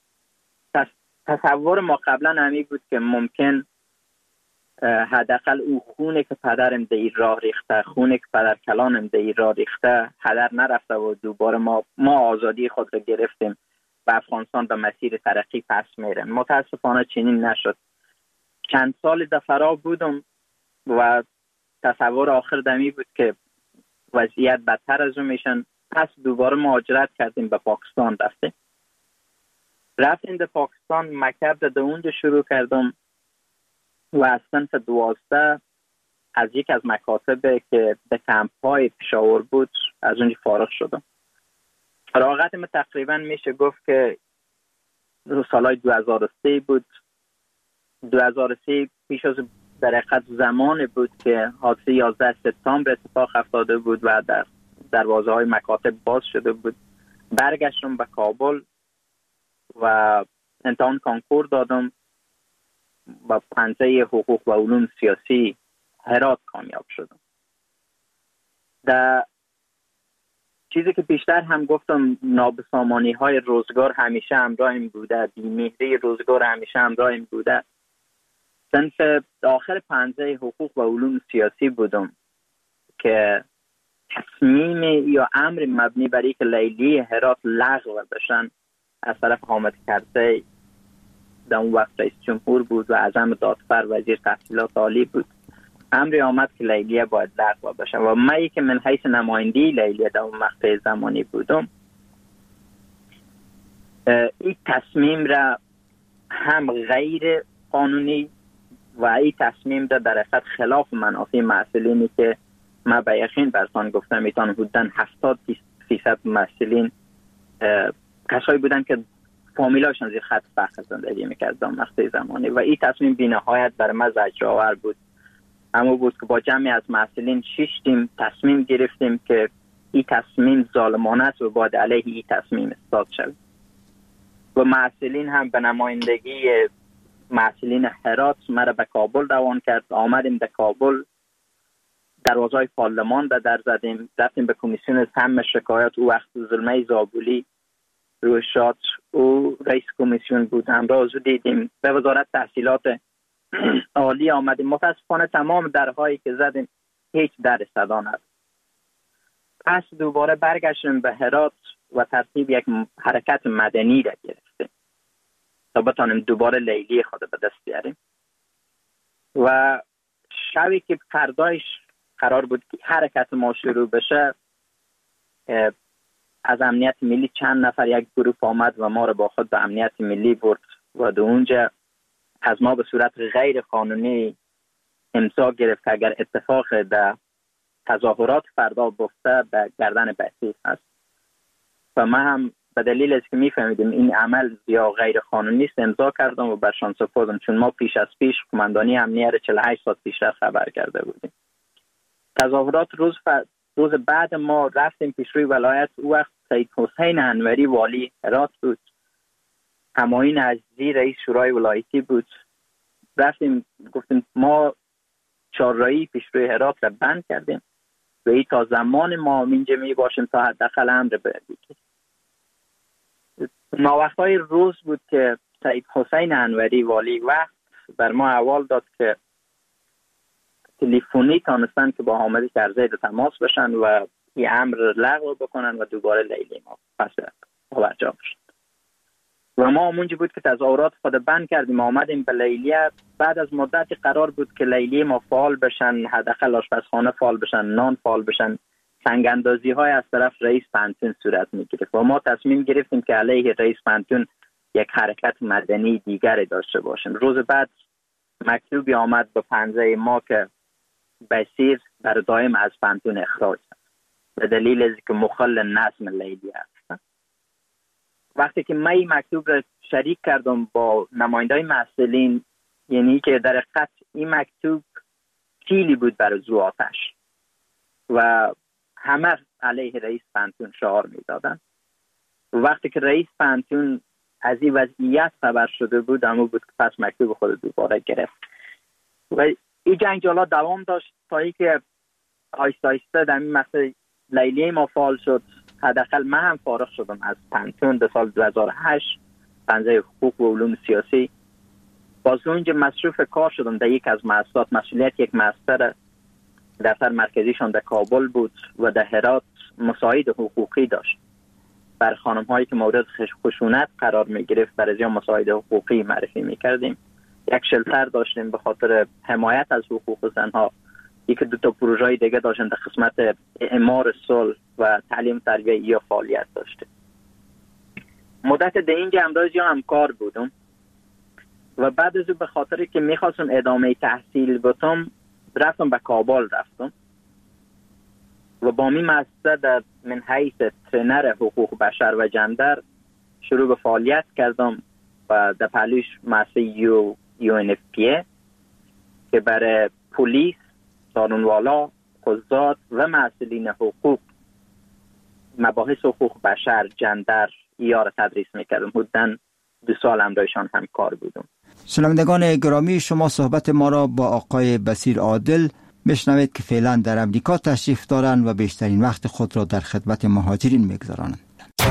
تصور ما قبلا همی بود که ممکن حداقل او خونه که پدرم در این راه ریخته، خونه که پدر کلانم در این راه ریخته هدر نرفته و دوباره ما ما آزادی خود را گرفتیم و افغانستان به مسیر ترقی پس میرم. متاسفانه چنین نشد. چند سال در فرا بودم و تصور آخر دمی بود که وضعیت بدتر از اون میشن. پس دوباره مهاجرت کردیم، به پاکستان رفتیم. رفتیم در پاکستان، مکتب در اونجا شروع کردم و از صنف دوازده از یک از مکاتب که به کمپ های پشاور بود از اونجا فارغ شدم. فراغت من تقریبا میشه گفت که سالهای دو هزار و سه بود. دو هزار و سه پیش از در حقیقت زمان بود که حادثه یازده سپتامبر اتفاق افتاده بود و در دروازه های مکاتب باز شده بود. برگشتم به کابل و امتحان کانکور دادم و پنجه حقوق و علوم سیاسی هرات کامیاب شدم. در چیزی که بیشتر هم گفتم، نابسامانی های روزگار همیشه همراهم بوده، بی‌مهری روزگار همیشه همراهم بوده. صنف آخر پنجه حقوق و علوم سیاسی بودم که تصمیم یا امر مبنی بر اینکه لیلی هرات لغو بشن از طرف حامد کرزی، در اون وقت رئیس جمهور بود و اعظم دادفر وزیر تحصیلات عالی بود، امری آمد که لیلیه باید لغو بشه و من که من حیث نمایندی لیلیه در اون مقطع زمانی بودم، این تصمیم را هم غیر قانونی و این تصمیم را در حقیقت خلاف منافع مسئولینی که من به یقین برسان گفتم میتون حدوداً هفتاد فیصد مسئولین کسایی بودن که فامیلاشون زیر خط فقر زندگی میکرد در مقطع زمانی و این تصمیم بی‌نهایت بر من زجرآور بود. اما بود که با جمعی از مسئولین شیشتیم تصمیم گرفتیم که این تصمیم ظالمانه است و باید علیه این تصمیم اثبات شد و مسئولین هم به نمایندگی مسئولین هرات مرا به کابل روان کرد. آمدیم در کابل، دروازهای پارلمان در در زدیم، رفتیم به کمیسیون سم شکایت. او وقت زلمه زابولی روی شاد او رئیس کمیسیون بود، همراه او دیدیم. به وزارت تحصیلات عالی آمدیم. متاسفانه تمام درهایی که زدیم هیچ در صدا نداد. پس دوباره برگشتیم به هرات و ترتیب یک حرکت مدنی را گرفتیم تا بتانیم دوباره لیلی خود به دست بیاریم. و شبی که فردایش قرار بود که حرکت ما شروع بشه، از امنیت ملی چند نفر یک گروه آمد و ما را با خود به امنیت ملی برد و در اونجا از ما به صورت غیر قانونی امضا گرفت که اگر اتفاق در تظاهرات فردا بیفته به گردن بحثی هست. و من هم به دلیل از که میفهمیدیم این عمل یا غیر قانونی است امضا کردم و برشان سپردم، چون ما پیش از پیش قماندانی امنیت چهل و هشت ساعت پیشتر خبر کرده بودیم. تظاهرات روز ف... روز بعد ما رفتیم پیشروی ولایت. او وقت سید حسین انوری والی هرات بود، همایون عزیزی رئیس شورای ولایتی بود. رفتیم گفتیم ما چهارراهی پیشروی هرات را بند کردیم و این تا زمان ما اینجا می باشیم تا حداقل امر بگیریم. ناوقتای روز بود که سید حسین انوری والی وقت بر ما احوال داد که تلفنی تانستن که با حامد کرزی در تماس بشن و این امر لغو بکنن و دوباره لیلی ما پس برجا بشن. و ما اونجا بود که تظاهرات خود بند کردیم، آمدیم به لیلیه. بعد از مدتی قرار بود که لیلی ما فعال بشن، حداقل آشپزخانه فعال بشن، نان فعال بشن. سنگ اندازی های از طرف رئیس پانتون صورت می گرفت و ما تصمیم گرفتیم که علیه رئیس پانتون یک حرکت مدنی دیگری داشته باشیم. روز بعد مکتوبی آمد به پنجه ما که بصیر در دائم از پانتون اخراج است به دلیل از که مخل نظم لیلی است. وقتی که من این مکتوب را شریک کردم با نمایندای مسئولین، یعنی که در حقیقت این مکتوب کیلی بود برای زو آتش و همه علیه رئیس پانتون شعار میدادن. وقتی که رئیس پانتون از این وضعیت خبر شده بود، اما بود که پس مکتوب خود دوباره گرفت و این جنجالات دوام داشت تا اینکه آیسته آیسته در این مسئله لیلی ما فعال شد. حداقل من هم فارغ شدم از پانتون در سال دو هزار و هشت، پنجه حقوق و علوم سیاسی. باز اونجا مصروف کار شدم در یک از مؤسسات. مسئولیت یک مؤسسه دفتر مرکزیشان در کابل بود و در هرات مساعد حقوقی داشت. بر خانم هایی که مورد خشونت قرار می گرفت برای مساعد حقوقی معرفی می کردیم. یک شلتر داشتیم به خاطر حمایت از حقوق زنها. یک دو تا پروژه دیگه داشتیم در قسمت اعمار صلح و تعلیم تربیه یا فعالیت داشتیم. مدت در اینجا امروز یا همکار بودم و بعد از به خاطر که میخواستم ادامه تحصیل بتم رفتم به کابل رفتم و با می مؤسسه در من حیث ترینر حقوق بشر و جندر شروع به فعالیت کردم و در پهلوش مؤسسه یو یو ان اف پی که برای پلیس، قانونوالا، قضات و مسئولین حقوق مباحث حقوق بشر، جندر یا را تدریس میکردم. حدوداً دو سال همراهشان همکار بودم. شنوندگان گرامی، شما صحبت ما را با آقای بصیر عادل میشنوید که فعلا در امریکا تشریف دارند و بیشترین وقت خود را در خدمت مهاجرین میگذارند.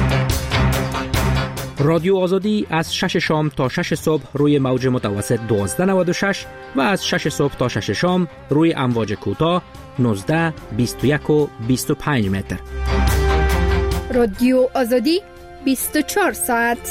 رادیو آزادی از شش شام تا شش صبح روی موج متوسط دوازده نود و شش و از شش صبح تا شش شام روی امواج کوتاه نوزده، بیست و یک و بیست و پنج متر. رادیو آزادی بیست و چهار ساعت.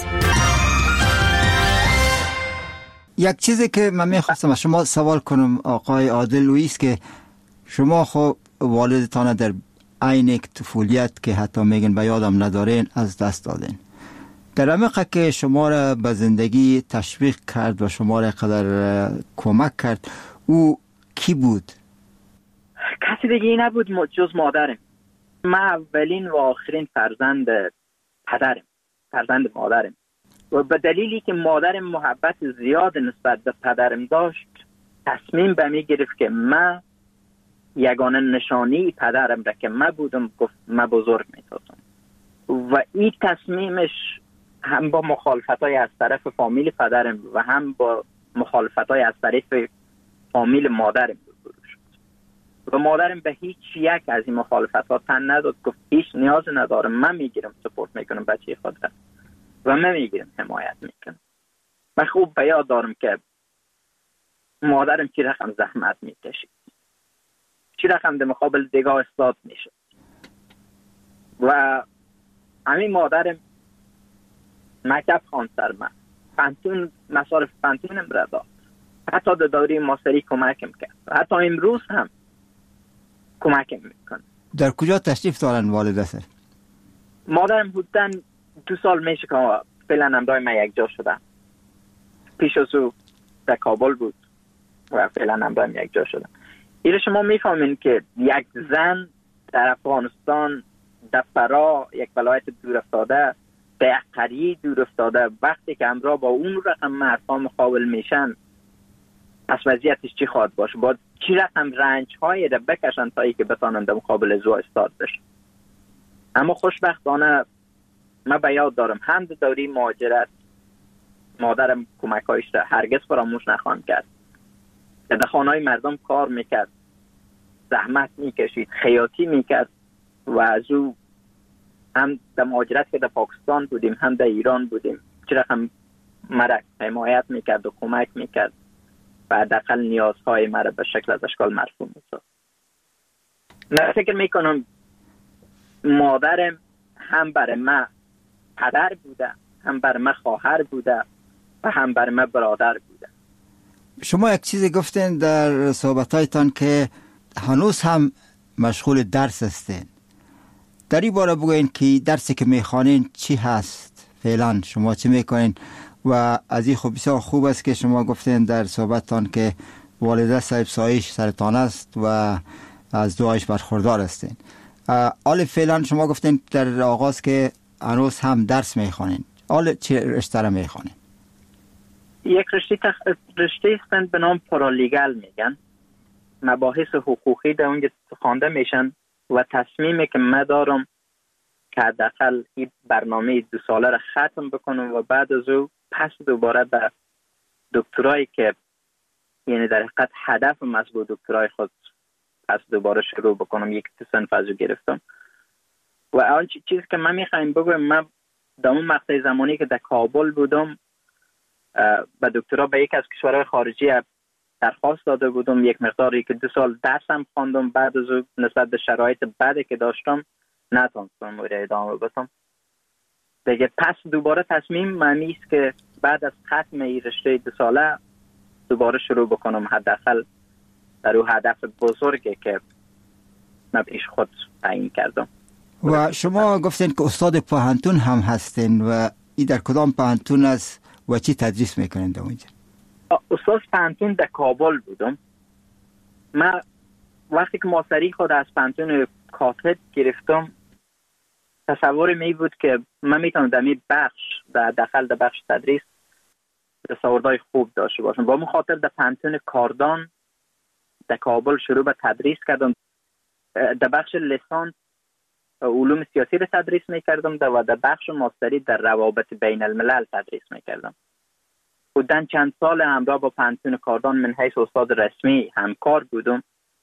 یک چیزی که من میخواستم از شما سوال کنم آقای عادل لوئیس که شما خب والدتان در عین طفولیت که حتی میگن به یادم ندارین از دست دادین. در عمقه که شما را به زندگی تشویق کرد و شما را قدر کمک کرد، او کی بود؟ کسی دیگه نبود جز مادرم. من اولین و آخرین فرزند پدرم، فرزند مادرم و به دلیلی که مادرم محبت زیاد نسبت به پدرم داشت تصمیم به می گرفت که من یگانه نشانی پدرم را که من بودم گفت من بزرگ می سازم و این تصمیمش هم با مخالفتای از طرف فامیل پدرم و هم با مخالفتای از طرف فامیل مادرم روبرو شد و مادرم به هیچ یک از این مخالفتات تن نداد. گفت هیچ نیاز ندارم، من میگیرم سپورت میکنم بچه خود را و من میگیرم حمایت میکنم. من خوب به یاد دارم که مادرم چی رقم زحمت میکشید، چی رقم در مقابل دیگاه استاد میشد و همین مادرم مکتب خواند سر من، پانتون مصارف پانتونم را داد، حتی در دوره ماستری کمکم کرد، حتی امروز هم کمکم میکنه. در کجا تشریف دارن والدتر؟ مادرم بودن دو سال میشه که فعلا همراه من یک جا شدن. پیش از او در کابل بود و فعلا همراه من یک جا شدن. ایره شما میفهمین که یک زن در افغانستان، در فرا، یک ولایت دور افتاده، در یک قریه دور افتاده، وقتی که همراه با اون رقم مردها مقابل میشن پس وضعیتش چی خواهد باشه؟ با چی رقم رنج هایی را بکشن تا ای که بتانن در مقابل زو استاد بشن. اما خوشبختانه من به یاد دارم هم در دوره مهاجرت مادرم کمکایش را هرگز فراموش نخواهد کرد. در خانه‌های مردم کار میکرد، زحمت میکشید، خیاطی میکرد و از او هم در مهاجرت که در پاکستان بودیم هم در ایران بودیم چرا هم مرا حمایت میکرد و کمک میکرد و حداقل نیازهای مرا به شکل از اشکال مرفوع می‌سازد. من فکر میکنم مادرم هم برای من پدر بوده، هم برای من خواهر بوده و هم برای من برادر بوده. شما یک چیزی گفتین در صحبتایتان که هنوز هم مشغول درس هستین. در این باره بگوین که درسی که میخوانین چی هست؟ فعلا شما چی میکنین؟ و از این خوب بسیار خوب است که شما گفتین در صحبتتان که والده صاحب سایش سرطان است و از دعایش برخوردار هستین. حال فعلا شما گفتین در آغاز که هنوز هم درس میخوانین. حال چه رشته را میخوانین؟ یک رشته تخ... رشته هستند به نام پارالیگل میگن. مباحث حقوقی در اونجا خوانده میشن و تصمیمی که من دارم که حداقل این برنامه دو ساله را ختم بکنم و بعد از او پس دوباره به دکترایی که یعنی در حقیقت هدف مطلوب دکترای خود پس دوباره شروع بکنم. یک صنف از او گرفتم و اون چیزی که من میخوایم بگم، من در اون مقطع زمانی که در کابل بودم به دکترا به یک از کشورهای خارجی درخواست داده بودم، یک مقداری که دو سال درسم خواندم، بعد از او نسبت به شرایط بعدی که داشتم نتونستم ادامه بدم دیگه. پس دوباره تصمیم معنی است که بعد از ختم این رشته دو ساله دوباره شروع بکنم، حداقل در اون هدف بزرگی که من پیش خود تعیین کردم. و شما گفتین که استاد پوهنتون هم هستین و این در کدام پوهنتون است و چی تدریس میکنین در اونجا؟ استاد پوهنتون در کابل بودم. من وقتی که ماستری خود از پوهنتون کاتد گرفتم تصور می بود که من میتونم در این بخش در داخل در بخش تدریس تصوردهای خوب داشته باشم. با مخاطر در پوهنتون کاردان در کابل شروع به تدریس کردم. در بخش لیسانس علوم سیاسی را تدریس میکردم و در بخش ماستری در روابط بین الملل تدریس میکردم. بودن چند سال همراه با پوهنتون کاردان من حیث استاد رسمی همکار بودم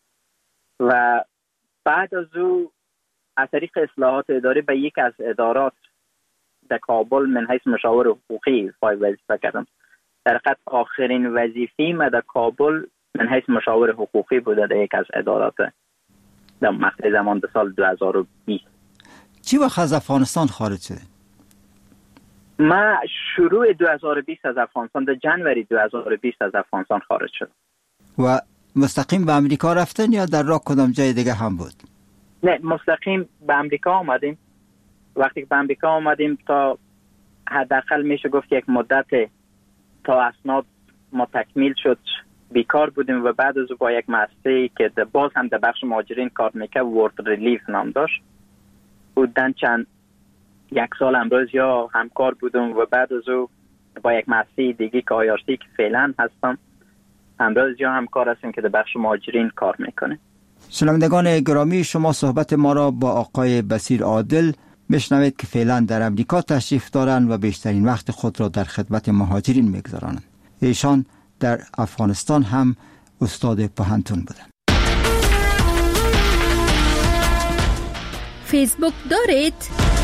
و بعد از او از طریق اصلاحات اداری به یک از ادارات در کابل من حیث مشاور حقوقی فای وظیفه کردم. در حقیقت آخرین وظیفه‌ای من در کابل من حیث مشاور حقوقی بوده در یک از ادارات در مقطع زمان در سال دو هزار و بیست. چی وقت از افغانستان خارج شده؟ من شروع دو هزار و بیست از افغانستان، در جنوری دو هزار و بیست از افغانستان خارج شدم. و مستقیم به امریکا رفتن یا در راه کدام جای دیگه هم بود؟ نه، مستقیم به امریکا آمدیم. وقتی که به امریکا آمدیم تا حداقل میشه گفت یک مدت تا اسناد ما تکمیل شد بیکار بودیم و بعد از با یک مؤسسه‌ای که باز هم در بخش مهاجرین کار میکرد، ورد ریلیف نام داشت، بودن چند یک سال امروز یا همکار بودم و بعد از او با یک مؤسسه دیگه که آیارسی که فعلا هستم امروز یا همکار هستیم که در بخش مهاجرین کار میکنه. شنوندگان گرامی، شما صحبت ما را با آقای بصیر عادل میشنوید که فعلا در امریکا تشریف دارند و بیشترین وقت خود را در خدمت مهاجرین میگذرانند. ایشان در افغانستان هم استاد پوهنتون بودند. فیسبوک دارید؟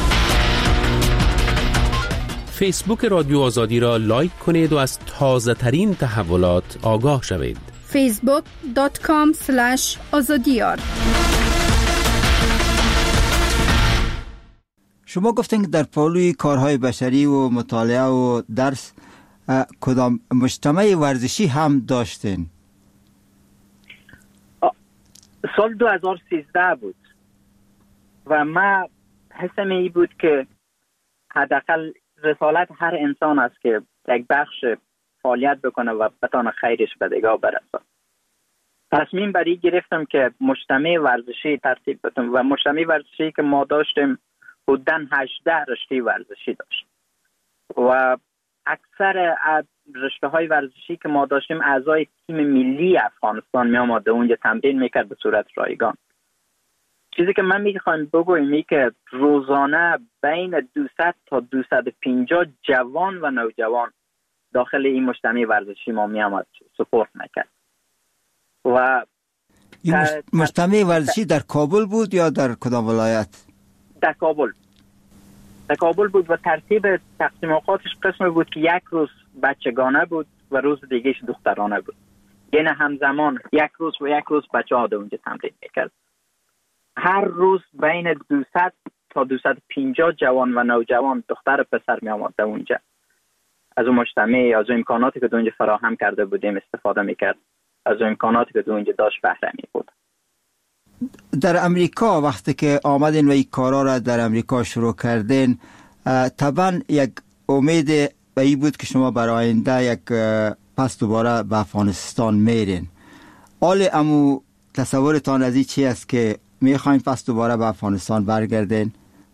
فیسبوک رادیو آزادی را لایک کنید و از تازه ترین تحولات آگاه شوید. فیسبوک دات کام اسلش آزادیار. شما گفتین که در پالوی کارهای بشری و مطالعه و درس کدام مجتمع ورزشی هم داشتین؟ سال دو هزار و سیزده بود و من حسم ای بود که حداقل رسالت هر انسان است که یک بخش فعالیت بکنه و بتانه خیرش به دیگه برسه. تصمیم بر این گرفتم که مجتمع ورزشی ترتیب بدم و مجتمع ورزشی که ما داشتیم حدوداً هجده رشته ورزشی داشت و اکثر رشته های ورزشی که ما داشتیم اعضای تیم ملی افغانستان می آمده اونجا تمرین میکرد به صورت رایگان. چیزی که من میخوایم بگویم این که روزانه بین دویست تا دویست و پنجاه جوان و نوجوان داخل این مجتمع ورزشی ما می آمد سپورت میکرد. و این مجتمع ورزشی در کابل بود یا در کدام ولایت؟ در کابل. در کابل بود و ترتیب تقسیم اوقاتش قسم بود که یک روز بچگانه بود و روز دیگهش دخترانه بود. یعنی همزمان یک روز و یک روز بچه ها اونجا تمرین میکرد. هر روز بین دویست تا دویست و پنجاه جوان و نوجوان دختر و پسر می آمد اونجا. از اون مجتمع، از اون امکاناتی که اونجا فراهم کرده بودیم استفاده میکرد، از اون امکاناتی که اونجا داشت بهره می بود. در امریکا وقتی که آمدین و این کارا را در امریکا شروع کردین، طبعا یک امید به این بود که شما برای آینده یک پس دوباره به افغانستان میرین. حال امو تصورتان از این چی است که میخواین پس دوباره به افغانستان برگردین؟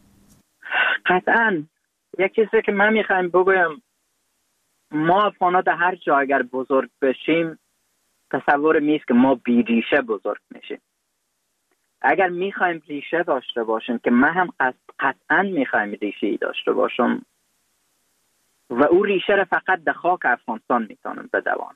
قطعا یک چیزی که من میخوایم بگویم، ما افغانا در هر جا اگر بزرگ بشیم تصور میست که ما بی ریشه بزرگ میشیم. اگر میخوایم ریشه داشته باشیم، که من هم قطعا میخوایم ریشه داشته باشم و او ریشه را فقط در خاک افغانستان میتونم بدوان.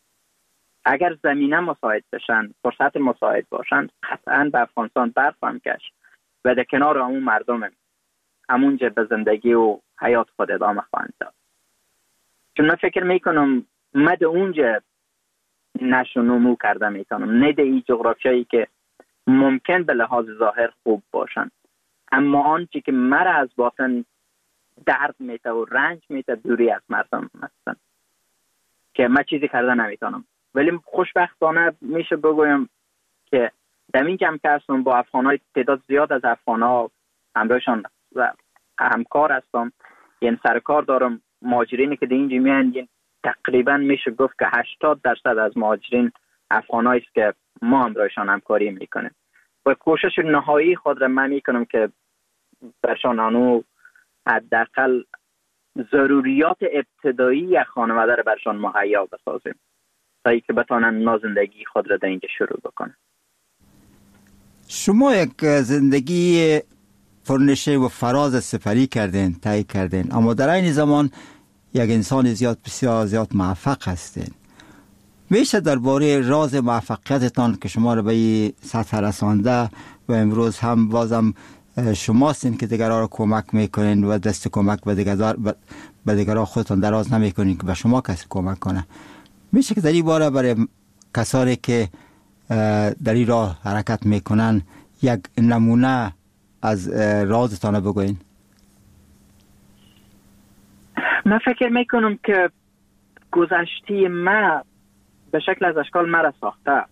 اگر زمینه مساعد بشن، فرصت مساعد باشن، قطعا به افغانستان برخواهم گشت و در کنار همون مردم همونجا به زندگی و حیات خود ادامه خواهند داد. چون من فکر میکنم من در اونجا نشو نمو کرده میتونم، نه در این جغرافیایی که ممکن به لحاظ ظاهر خوب باشن، اما آنچه که مرا از باطن درد میته و رنج میته دوری از مردم هستن که من چیزی کرده نمیتونم. ولی خوشبختانه میشه بگویم که در این جمع که هستم با افغانهای تعداد زیاد از افغانها همراهشان و همکار هستم، یعنی سرکار دارم. مهاجرینی که در اینجا میان تقریبا میشه گفت که هشتاد درصد از مهاجرین افغانایی است که ما همراهشان همکاری میکنیم و کوشش نهایی خود را من میکنم که برشان آنو حداقل ضروریات ابتدایی یک خانواده را برشان مهیا بسازیم تا ای که بتانن نازندگی خود را در اینجا شروع بکنن. شما یک زندگی پرنشه و فراز سپری کردین، طی کردین، اما در این زمان یک انسان زیاد بسیار زیاد موفق هستین. میشه درباره راز موفقیتتان که شما رو به این سطح رسانده و امروز هم بازم شماستین که دیگران رو کمک میکنین و دست کمک به دیگران به دیگران خودتان دراز نمیکنین که به شما کسی کمک کنه، میشه که در این باره برای کسانی که در این راه حرکت میکنن یک نمونه از رازتان بگوین؟ من فکر میکنم که گذشته ما به شکل از اشکال مرا ساخته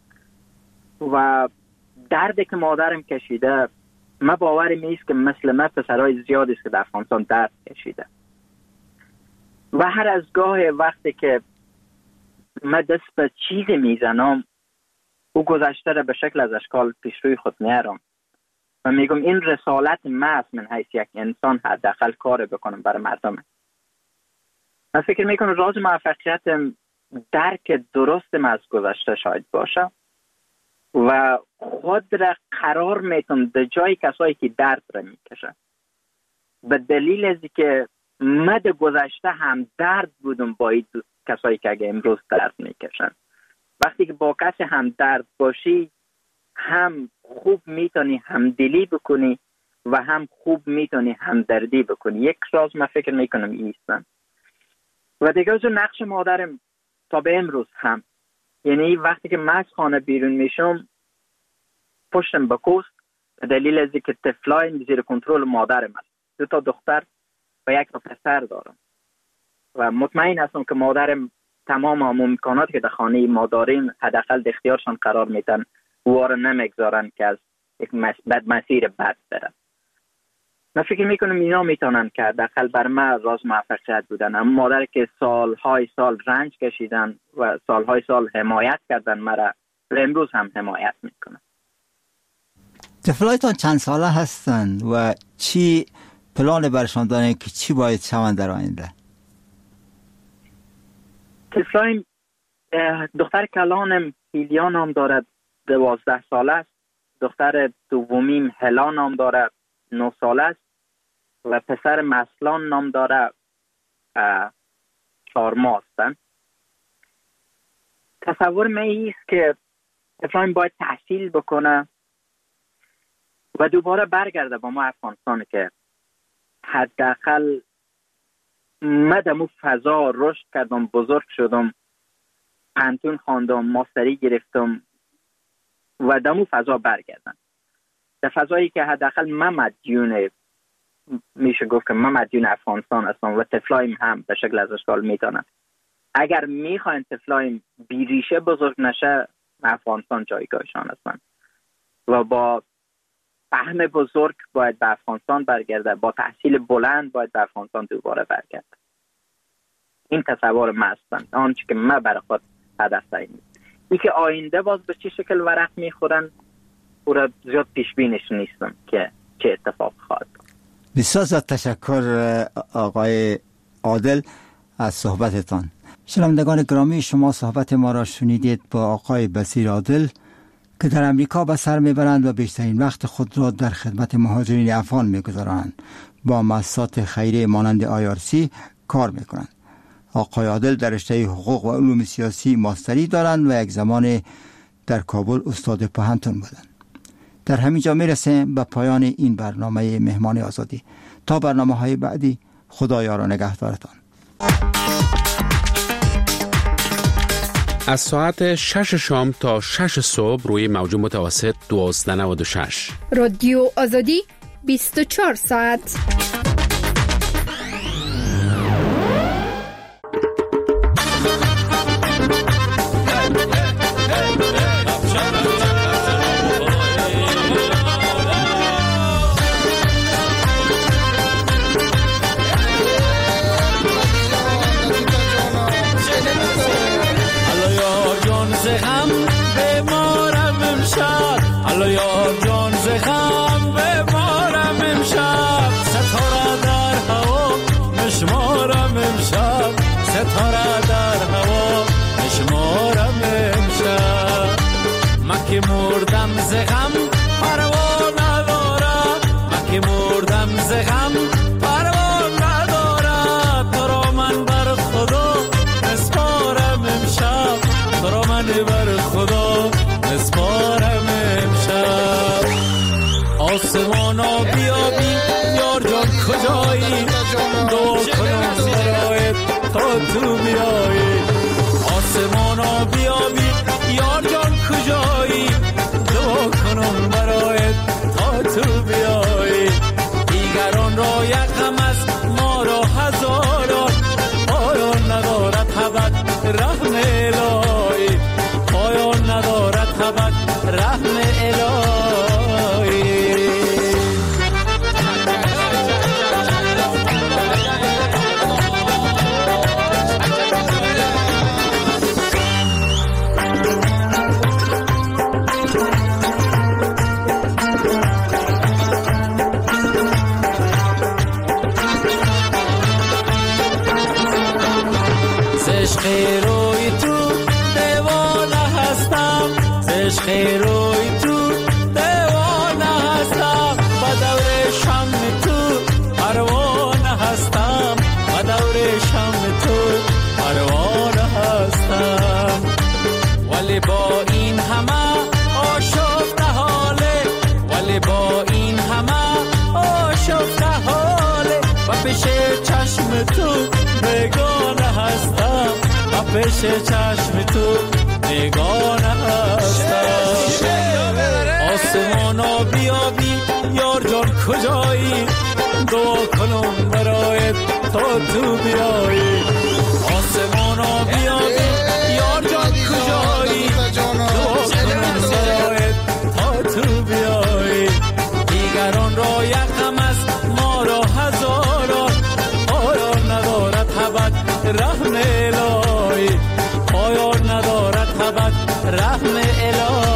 و دردی که مادرم کشیده، من باورم نیست که مثل من پسرهای زیادی است که در افغانستان درد کشیده و هر از گاه وقتی که من دست به چیزی میزنم او گذشته را به شکل از اشکال پیش روی خود میارم و میگم این رسالت من است، من حیث یک انسان حداقل کار بکنم برای مردم. من فکر میکنم راز موفقیت درک درستم از گذشته شاید باشه و خود را قرار میتونم در جای کسایی که درد را میکشه، به دلیل از که من در گذشته هم درد بودم با این کسایی که اگه امروز درد میکشن. وقتی که با کسی هم درد باشی هم خوب میتونی همدلی بکنی و هم خوب میتونی همدردی بکنی. یک راز من فکر میکنم ایستن و دیگه از نقش مادرم تا به امروز هم، یعنی وقتی که من از خانه بیرون میشم پشتم به کوست به دلیل از که طفلای زیر کنترل مادرم است. دو تا دختر و یک تا پسر دارم و مطمئن هستم که مادرم تمام امکاناتی که در خانه ما داریم حداقل در اختیارشان قرار میدن و وارا نمیگذارن که از یک بد مسیر بد برن. من فکر میکنم اینا میتونن که حداقل بر من راز موفقیت بودن. اما مادر که سالهای سال رنج کشیدن و سالهای سال حمایت کردن مرا و امروز هم حمایت میکنن. طفلایتان چند ساله هستند و چی پلان برشان دارین که چی باید شوند در آینده؟ طفلایم دختر کلانم هیلیا نام دارد، دوازده ساله است. دختر دومیم هلا نام دارد، نه ساله است و پسر مسلان نام دارد، چهار ماه هستند. تصور من ایست که طفلایم باید تحصیل بکنه و دوباره برگرده با ما افغانستان که حداقل من در مو فضا رشد کردم، بزرگ شدم پانتون خواندم، ماستری گرفتم و دمو فضا برگردم. در فضایی که حداقل من مدیون، میشه گفت که من مدیون افغانستان هستم و طفلایم هم به شکل از اشکال میتونن. اگر میخواین طفلایم بیریشه بزرگ نشه، افغانستان جایگاهشان هستن و با فهم بزرگ باید به افغانستان برگرده، با تحصیل بلند باید به افغانستان دوباره برگرده. این تصور من هستن، آنچه که من برای خود هدف تعیین. این که آینده باز به چه شکل ورق میخورن او را زیاد پیش بینش نیستم که چه اتفاق خواهد. بسیار زیاد تشکر آقای عادل از صحبتتان. شنوندگان گرامی، شما صحبت ما را شنیدید با آقای بصیر عادل که در امریکا به سر میبرند و بیشترین وقت خود را در خدمت مهاجرین افغان میگذارند. با مؤسسات خیریه مانند آی آر سی کار میکنند. آقای عادل در رشته حقوق و علوم سیاسی ماستری دارند و یک زمان در کابل استاد پوهنتون بودند. در همین جا میرسیم به پایان این برنامه مهمان آزادی. تا برنامه های بعدی، خدا یار و نگهدارتان. از ساعت شش شام تا شش صبح روی موج متوسط دوازده نود و شش رادیو آزادی بیست و چهار ساعت. آسمانا بیابی یار جان کجایی، دو کنم برایت تا تو بیایی. آسمانا بیابی یار جان کجایی، دو کنم برایت تا تو بیایی. دیگران را یک غم است، ما را هزاران، پایان ندارد حبت رحم الهی، پایان ندارد حبت رحم الهی. روی تو دیوانه هستم، عشق روی تو دیوانه هستم، با دور شم تو پروانه هستم، با دور شم تو پروانه هستم. ولی با این همه آشفته حاله، ولی با این همه آشفته حاله، و پیش چشم تو بیگانه هستم، و پیش چشم تو بیگانه هستم. آسمانا بیابی یار جان کجایی، دعا کنم برایت تا تو بیایی. آسمانا بیابی یار جان کجایی، دعا کنم برایت تا تو بیایی. دیگران را یک غم است، ما را هزاران، پایان ندارد حبت رحم الهی، پایان ندارد حبت رحم الهی.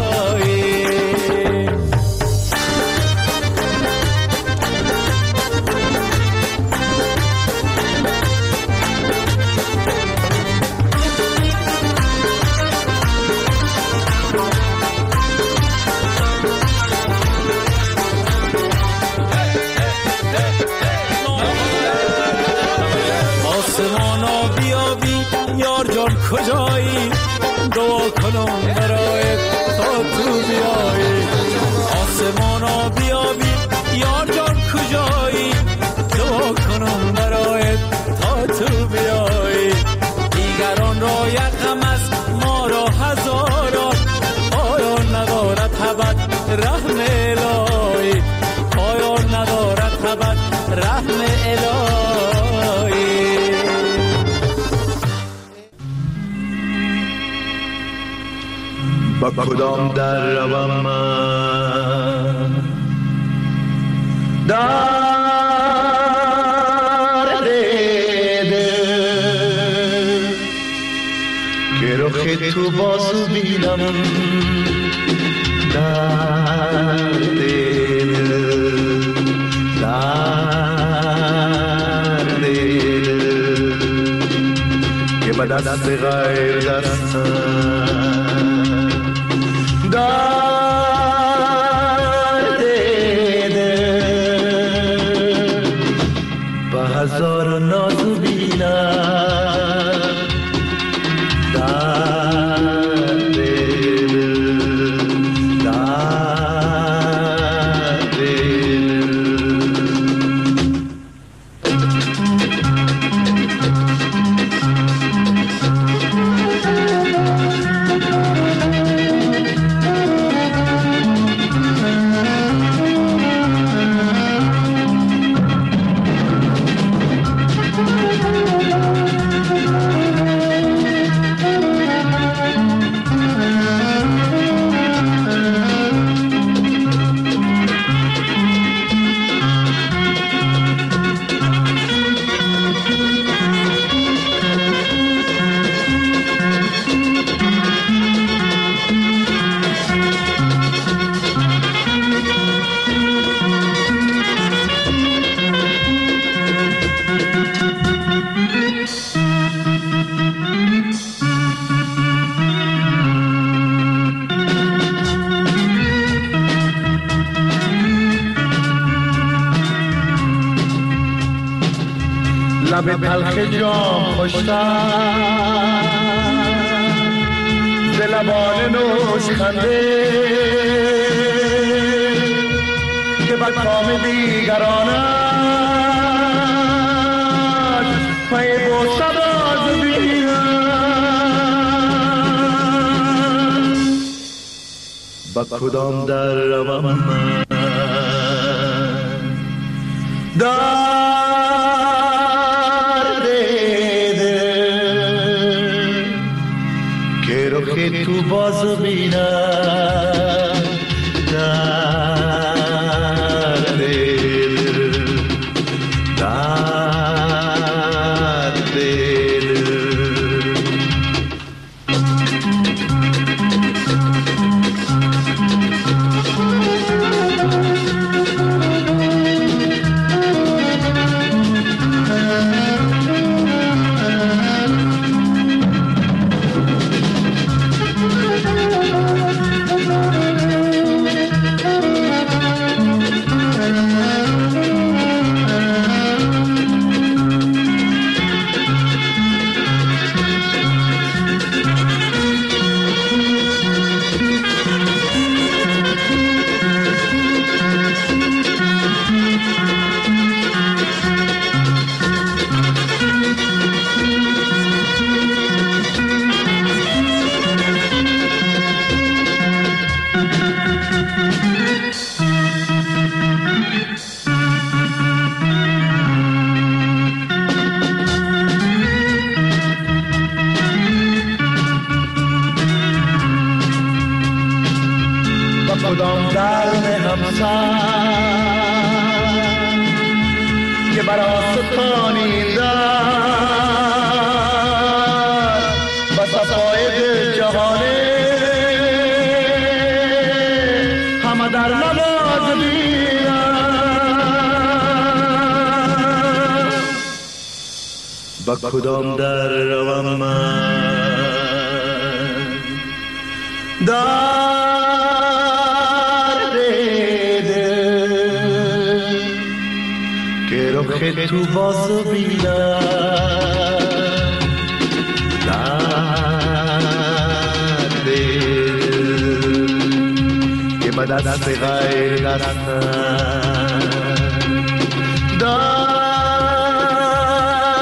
آسمانا بیابی یار جان کجایی، دعا کنم برایت تا تو بیایی. آسمانا بیابی یار جان کجایی، دعا کنم برایت تا تو بیایی. دیگران را یک غم است، با کدام در روم من در دیده که رخ تو بازو بینم در دیده در دیده که با دست غیر دستم در دیده با هزار نازو بینم در دیده در دیده لب تلخ جام خوشتر ز لبان نوش خنده که بر کام دیگرانش پی بوسد آز بینم با کدام در روم من در که تو بازو بینم در دل در دل کدام درد همسر که برا ستانی در و صفای دل جهانه همه در نماز بینم با کدام در روم من در که تو بازو بینم در دل که با دست غیر دستم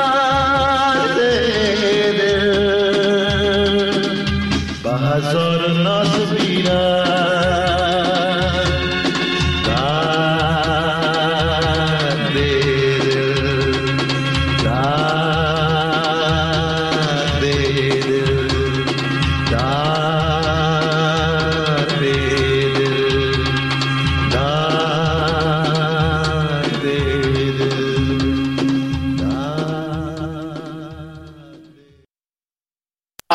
در دل با هزار